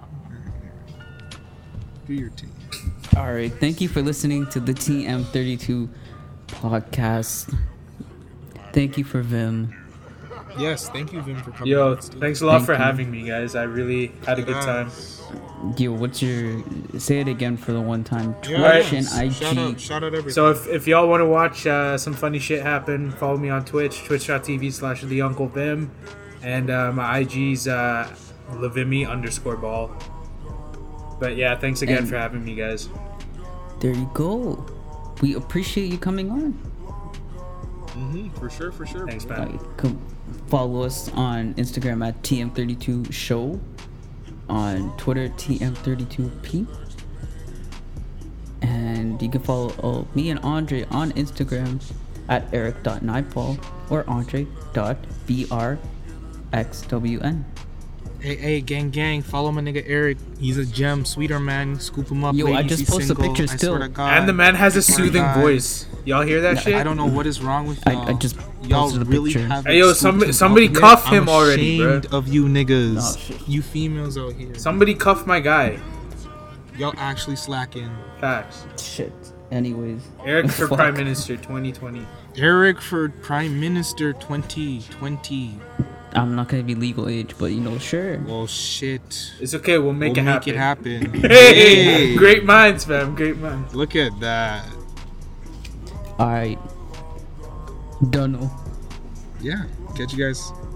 Speaker 4: Do your thing.
Speaker 2: All right, thank you for listening to the T M thirty-two podcast. Thank you for Vim.
Speaker 4: Yes, thank you, Vim, for coming.
Speaker 3: Yo,
Speaker 4: on, dude.
Speaker 3: thanks a lot
Speaker 2: Thank
Speaker 3: for
Speaker 2: you.
Speaker 3: having me, guys. I really had a good time.
Speaker 2: Yo, what's your say it again for the one time? Twitch
Speaker 4: Yeah,
Speaker 2: and I
Speaker 4: Shout out,
Speaker 2: G.
Speaker 4: shout out everything.
Speaker 3: So if, if y'all want to watch uh, some funny shit happen, follow me on Twitch, twitch.tv slash the Uncle Vim. And uh, my I G's uh, Levimi underscore ball. But yeah, thanks again
Speaker 2: And-
Speaker 3: for having me, guys.
Speaker 2: There you go. We appreciate you coming on.
Speaker 4: hmm for sure, for sure.
Speaker 3: Thanks,
Speaker 4: bro.
Speaker 3: man.
Speaker 2: Like, come follow us on Instagram at T M thirty-two show, on Twitter T M thirty-two P, and you can follow uh, me and Andre on Instagram at eric dot nightfall or andre dot b r x w n.
Speaker 4: Hey, hey, gang, gang, follow my nigga Eric. He's a gem, sweeter man. Scoop him up.
Speaker 2: Yo, I
Speaker 4: ladies,
Speaker 2: just
Speaker 4: he's
Speaker 2: posted
Speaker 4: single.
Speaker 2: pictures
Speaker 4: I
Speaker 2: still.
Speaker 4: swear to God.
Speaker 3: And the man has a
Speaker 4: I swear to
Speaker 3: soothing
Speaker 4: God.
Speaker 3: voice. Y'all hear that shit?
Speaker 4: I don't know what is wrong with
Speaker 2: I-
Speaker 4: y'all.
Speaker 2: I just
Speaker 4: y'all
Speaker 2: posted a
Speaker 4: really
Speaker 2: picture.
Speaker 4: haven't
Speaker 3: Hey, yo,
Speaker 4: scooped
Speaker 3: somebody-
Speaker 4: him
Speaker 3: somebody
Speaker 4: up yet.
Speaker 3: cuff
Speaker 4: I'm
Speaker 3: him already, bro.
Speaker 4: ashamed of you niggas.
Speaker 2: Oh, shit.
Speaker 4: You females out here.
Speaker 3: Somebody cuff my guy.
Speaker 4: Y'all actually slacking.
Speaker 3: Facts.
Speaker 2: Shit. Anyways.
Speaker 3: Eric for
Speaker 2: Fuck.
Speaker 3: Prime Minister twenty twenty.
Speaker 4: Eric for Prime Minister twenty twenty.
Speaker 2: I'm not gonna be legal age, but you know, sure.
Speaker 4: Well, shit.
Speaker 3: It's okay, we'll make,
Speaker 4: we'll
Speaker 3: it,
Speaker 4: make
Speaker 3: happen.
Speaker 4: it happen.
Speaker 3: Hey, great minds, fam. Great minds.
Speaker 4: Look at that.
Speaker 2: Alright. Dunno.
Speaker 4: Yeah. Catch you guys.